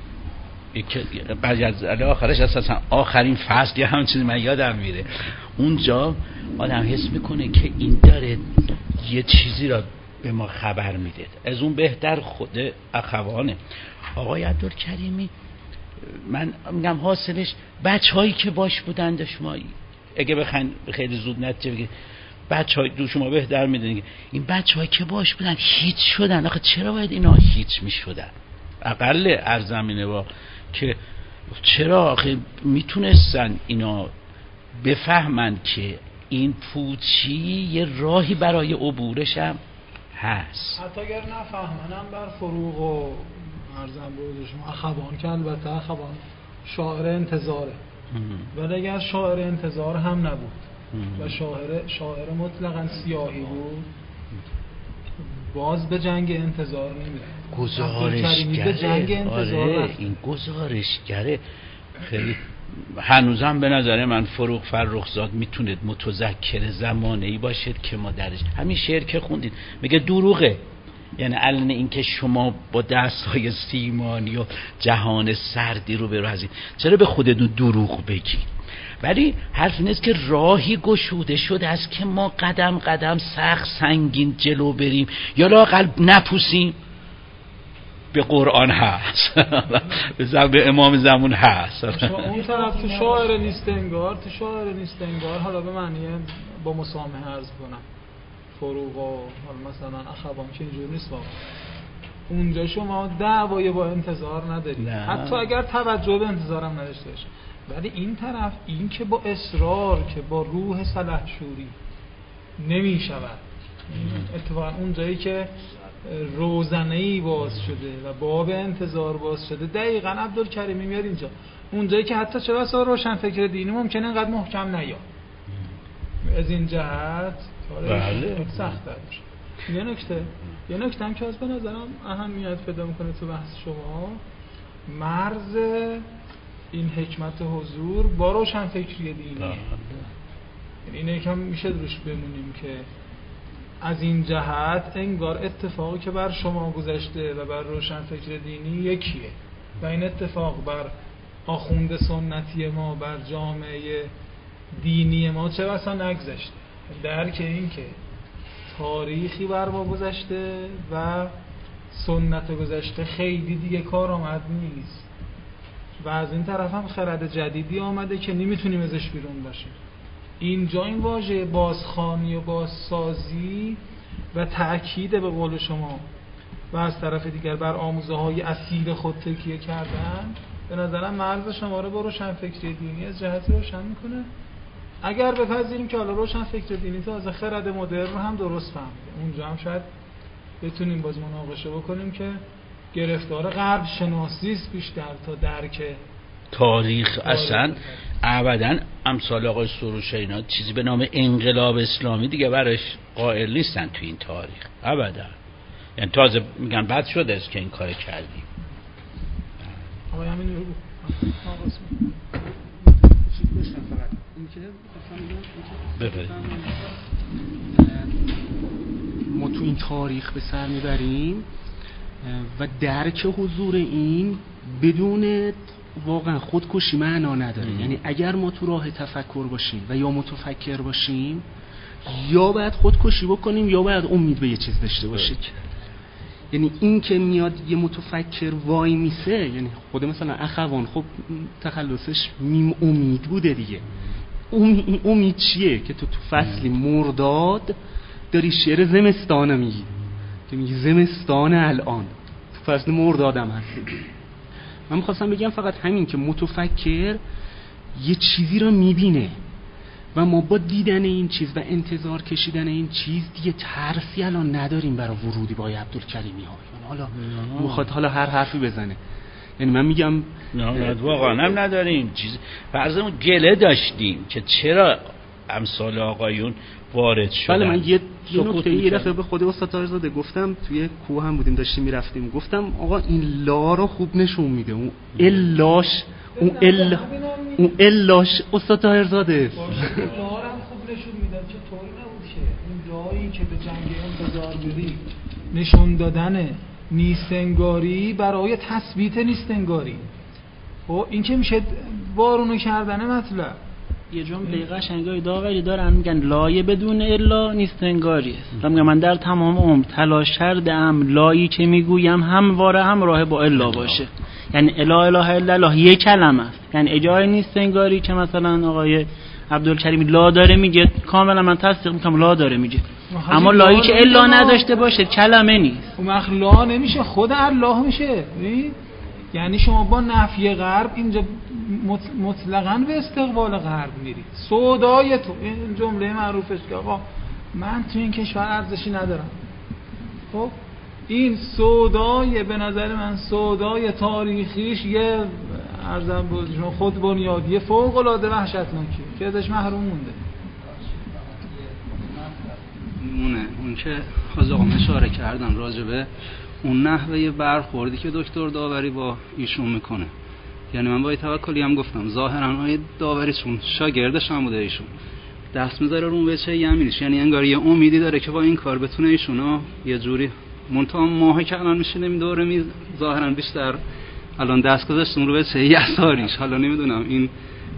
غزله آخرش اساسا آخرین فصل یا همون چیزی من یادم میره. اونجا آدم حس میکنه که این داره یه چیزی را به ما خبر میده. از اون بهتر خود اخوانه. آقای عبدالکریمی من میگم حاصلش بچه‌هایی که باش بودند، شما اگه بخواید خیلی زود نتیجه بگید بچه‌های دو شما بهتر میدونید این بچه‌هایی که باش بودن هیچ شدن. آخه چرا باید اینا هیچ میشدن؟ اقل ارزمینه با که چرا آخه میتونستن اینا بفهمن که این پوچی یه راهی برای عبورش هم هست. حتی اگر نفهمنم بر فروغ و ارزم به شما اخوان که البته اخوان شاعر انتظاره، ولی اگر شاعر انتظار هم نبود و شاعر مطلقاً سیاهی بود، باز به جنگ انتظار نمیره. گزارشگره. آره این گزارشگره خیلی هنوزم به نظر من فروغ فرخزاد میتونه متذکر زمانه‌ای باشد که ما درش همین شعر که خوندید میگه دروغه، یعنی الان این که شما با دست‌های سیمانی و جهان سردی رو برو هستید، چرا به خودتون دروغ بگید؟ ولی حرف این است که راهی گشوده شده است که ما قدم قدم سخت سنگین جلو بریم یا لااقل نپوسیم. به قرآن هست به امام زمان هست. اون طرف تو شاعر نیست انگار حالا به معنی با مسامحه عرض کنم فروغ و مثلا اخوان که اینجور نیست واقعا. اونجا شما دعوای با انتظار ندارید، حتی اگر توجه به انتظارم نداشته باشه. ولی این طرف این که با اصرار که با روح سلحشوری نمی شود، اتفاقا اون جایی که روزنه‌ای باز شده و باب انتظار باز شده، دقیقاً عبدالکریمی میاد اینجا. اون جایی که حتی چه بسا روشن فکر دینی ممکنه اینقدر محکم نیاد. از این جهت بله سخت باشه. یه نکته هم که از به نظرم اهمیت پیدا میکنه تو بحث شما، مرز این حکمت حضور با روشن فکری دینی. اینه یکم میشه روش بمونیم که از این جهت انگار اتفاقی که بر شما گذشته و بر روشن فکر دینی یکیه و این اتفاق بر آخوند سنتی ما، بر جامعه دینی ما چه بسا نگذشته. درک این که تاریخی بر ما گذشته و سنت گذشته خیلی دیگه کار آمد نیست و از این طرف هم خرد جدیدی آمده که نمیتونیم ازش بیرون باشیم. اینجا این واژه بازخوانی و بازسازی و تأکید به قول شما و از طرف دیگر بر آموزه های اصیل خود تکیه کردن به نظرم مرز شما رو با روشن فکری دینی از جهتی روشن میکنه. اگر بپذیریم که حالا روشن فکر دینی تازه خرد مدرن رو هم درست فهمیده، اونجا هم شاید بتونیم باز مناقشه بکنیم که گرفتار غرب شناسی است بیشتر تا درک تاریخ. اصلا ابدا امثال آقای سروش اینا چیزی به نام انقلاب اسلامی دیگه براش قائل نیستن تو این تاریخ ابدا. یعنی تازه میگن بد شده است که این کار کردیم. آقای همین رو ما تو این تاریخ به سر میبریم و درک حضور این بدون واقعا خودکشی معنا نداره. یعنی اگر ما تو راه تفکر باشیم و یا متفکر باشیم، یا باید خودکشی بکنیم یا باید امید به یه چیز داشته باشیم. یعنی این که میاد یه متفکر وای میسه، یعنی خود مثلا اخوان خب تخلصش میم امید بوده دیگه. امید چیه که تو فصلی مرداد داری شعر زمستانه میگی، که میگی زمستان الان تو فصل مردادم هستی. من میخواستم بگم فقط همین که متفکر یه چیزی رو میبینه و ما با دیدن این چیز و انتظار کشیدن این چیز دیگه ترسی الان نداریم برای ورودی با عبدالکریمی ها. حالا میخواد حالا هر حرفی بزنه، یعنی من میگم نه واقعا هم نداریم. چیز فرضمون گله داشتیم که چرا امثال آقایون وارد شدن. بله من یه نکته یه دفعه به خود استاد طاهرزاده گفتم، توی کوه هم بودیم داشتیم میرفتیم، گفتم آقا این لا رو خوب نشون میده، اون الاش استاد طاهرزاده لا رو خوب نشون میده. چطوری نبود که این راهی که به جنگ انتظار بری نشون دادن نیستنگاری برای تثبیت نیستنگاری، خب این که میشه وارونو کردن مطلب. یه جمله قشنگی داوری دارن میگن لایه بدون الا نیستنگاری است. میگم من در تمام عمر تلاش کردم لایی که میگویم همواره همراه با الا باشه. یعنی الا اله الا الله یک کلمه است. یعنی اجای نیستنگاری که مثلا آقای عبدالکریمی لا داره میگه کاملا من تصدیق میکنم لا داره میگه، اما لایی که الا نداشته باشه کلمه نیست. اون وقت لا نمیشه، خود الله میشه. یعنی شما با نفی غرب اینجا مطلقاً به استقبال غرب میرید. سودای تو این جمله معروفش که آقا من تو این کشور ارزشی ندارم. خب این سودای به نظر من سودای تاریخیش یه ارزم بودشون خود بنیادی فوق العاده وحشتناکی که ازش محروم مونده. اون که از آقا اشاره کردن راجبه اون نحوه برخوردی که دکتر داوری با ایشون میکنه. یعنی من با توکلی هم گفتم ظاهرا های داوری چون شاگردش هم بوده ایشون دست میذاره رو بچه یمینش، یعنی انگار یه امیدی داره که با این کار بتونه ایشونا یه جوری منتها ماهی که الان میشینیم دوره ظاهرا بیشتر الان دست گذاشتم رو بچه یساریش. حالا نمیدونم این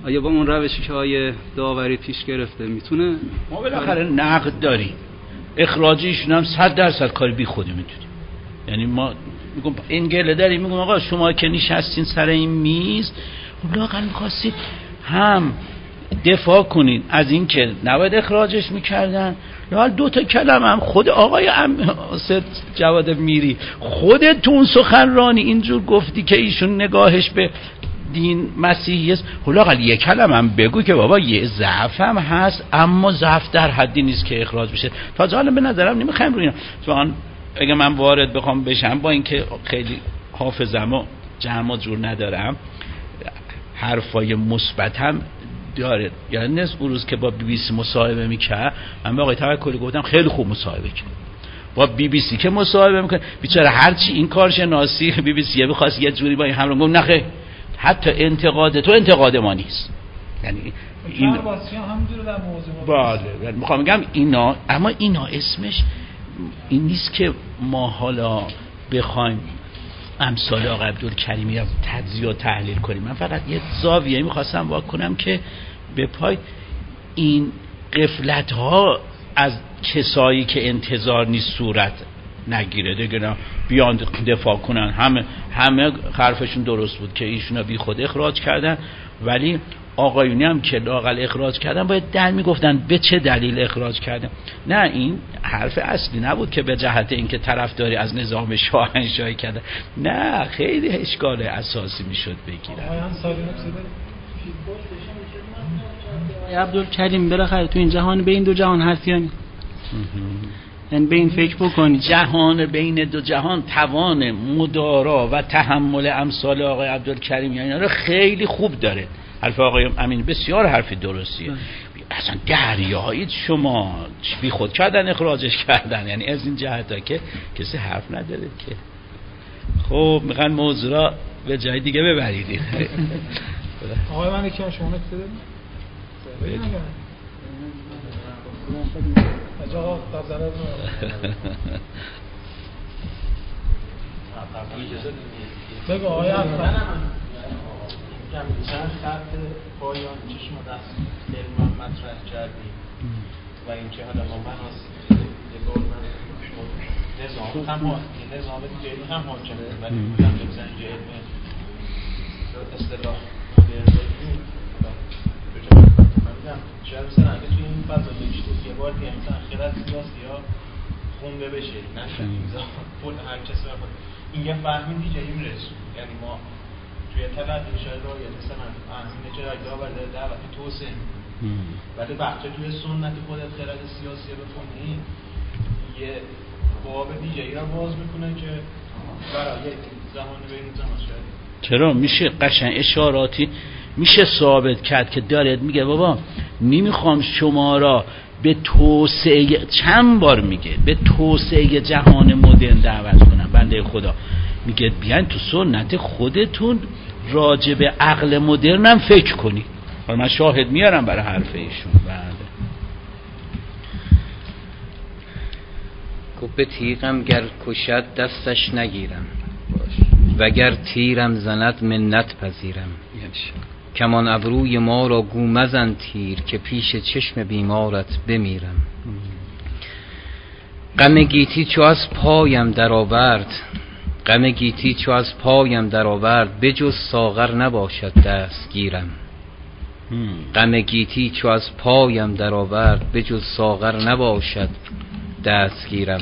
آیا با اون روشی که آیه داوری پیش گرفته میتونه؟ ما بالاخره نقد داریم، اخراجیشون هم 100% کار بی خودی میتونیم. یعنی ما میگم این گله داریم، میگم آقا شما که نشستین سر این میز لااقل میخواستید هم دفاع کنین از این که نباید اخراجش میکردن، یا دو تا کلمه هم خود آقای جواد میری خودتون سخنرانی اینجور گفتی که ایشون نگاهش به دین مسیحی است، لااقل یک کلمه هم بگو که بابا یه ضعف هم هست اما ضعف در حدی نیست که اخراج بشه. تا حالا به نظرم نمیخوایم روی اینا، چون اگه من وارد بخوام بشم با اینکه خیلی حافظم و جمع جور ندارم، حرفای مثبت هم داره. یعنی نصف روز که با BBC مصاحبه میکرد، من به آقای توکلی گفتم خیلی خوب مصاحبه کرد. با BBC که مصاحبه میکنه بیچاره هرچی این کارشناسی BBC بخواست یه جوری با این هم رو گفت نخه، حتی انتقاد تو انتقاد ما نیست. یعنی این همونجوری در موضوع بله میخوام بگم اینا، اما اینا اسمش این نیست که ما حالا بخوایم امثال آقای عبدالکریمی رو تجزیه و تحلیل کنیم. من فقط یه زاویه میخواستم واکنم کنم که به پای این غفلت ها از کسایی که انتظار نیست صورت نگیره دیگه، نه بیان دفاع کنن. همه حرفشون درست بود که ایشونا بی خود اخراج کردن، ولی آقایونی هم که لااقل اخراج کردن باید میگفتن به چه دلیل اخراج کردن. نه این حرف اصلی نبود که به جهت اینکه طرفداری از نظام شاهنشاهی کرده، نه خیلی اشکال اساسی میشد بگیرن. عبدالکریم بالاخره تو این جهان بین دو جهان هست، یعنی به این فکر بکنید جهان بین دو جهان توان مدارا و تحمل امثال آقای عبدالکریم یعنی رو خیلی خوب داره. حرف آقای امین بسیار حرفی درستیه. اصلا دریایید شما بی خود کردن اخراجش کردن، یعنی از این جهت ها که کسی حرف نداره که خب میخوان موضوع را به جای دیگه ببرید. آقای من یکی شما نکته بگو آقای چند خط پایان چشم دست علم مطرح کردیم و اینکه حالا ما مناسب نظام دیگه هم حاکمه، ولی بودم به زنج علم اصطلاح مدرن من شاید مثلا اگه توی این فضا یه بار دیگه مثلا خیلت سیاسی ها خونده بشه نشد پول هر کسی بخواد این یه فهمی دیگه این رسون، یعنی ما توی طلب شاید رایت مثلا اهمین جرای داور دعوت توسعه ولی وقتی توی سنت خودت خیلت سیاسی بخونی یه باب دیگه ای را باز میکنه که برای زمان بین زمان شاید چرا میشه قشنگ اشاراتی میشه ثابت کرد که دارد میگه بابا نمیخوام شما را به توسعه، چند بار میگه به توسعه جهان مدرن دعوت کنم. بنده خدا میگه بیاین تو سنت خودتون راجع به عقل مدرنم فکر کنید. من شاهد میارم برای حرف ایشون. به تیغم گر کشد دستش نگیرم وگر تیرم زند منت پذیرم. کمان ابروی ما را گو مزن تیر که پیش چشم بیمارت بمیرم. غم گیتی چو از پایم درآورد، غم گیتی چو از پایم درآورد بجز ساغر نباشد دستگیرم. غم گیتی چو از پایم درآورد بجز ساغر نباشد دستگیرم.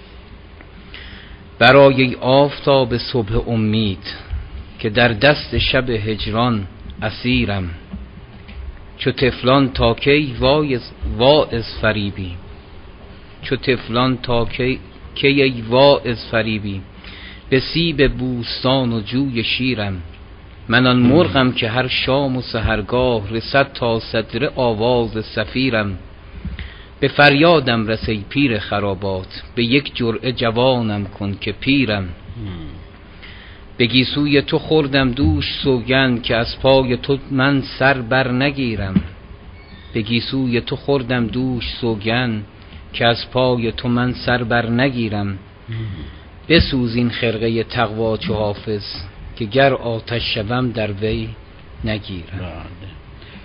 برای آفتاب صبح امید که در دست شب هجران اسیرم. چو طفلان تا کی واعظ فریبی، چو طفلان تا کی ای واعظ فریبی. به سیب بوستان و جوی شیرم. من آن مرغم که هر شام و سحرگاه رسد تا صدر آواز صفیرم. به فریادم رسی پیر خرابات، به یک جرعه جوانم کن که پیرم. به گیسوی تو خوردم دوش سوگند که از پای تو من سر بر نگیرم. به گیسوی تو خوردم دوش سوگند که از پای تو من سر بر نگیرم. بسوز این خرقه تقوا چو حافظ که گر آتش شوم در وی نگیرم.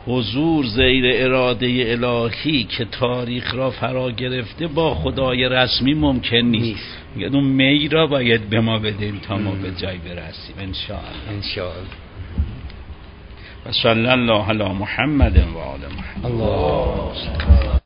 حضور زیر اراده الهی که تاریخ را فرا گرفته با خدای رسمی ممکن نیست. میگه اون می را باید به ما بدین تا ما به جای برسیم انشاءالله. و صلی الله علی محمد و آل محمد.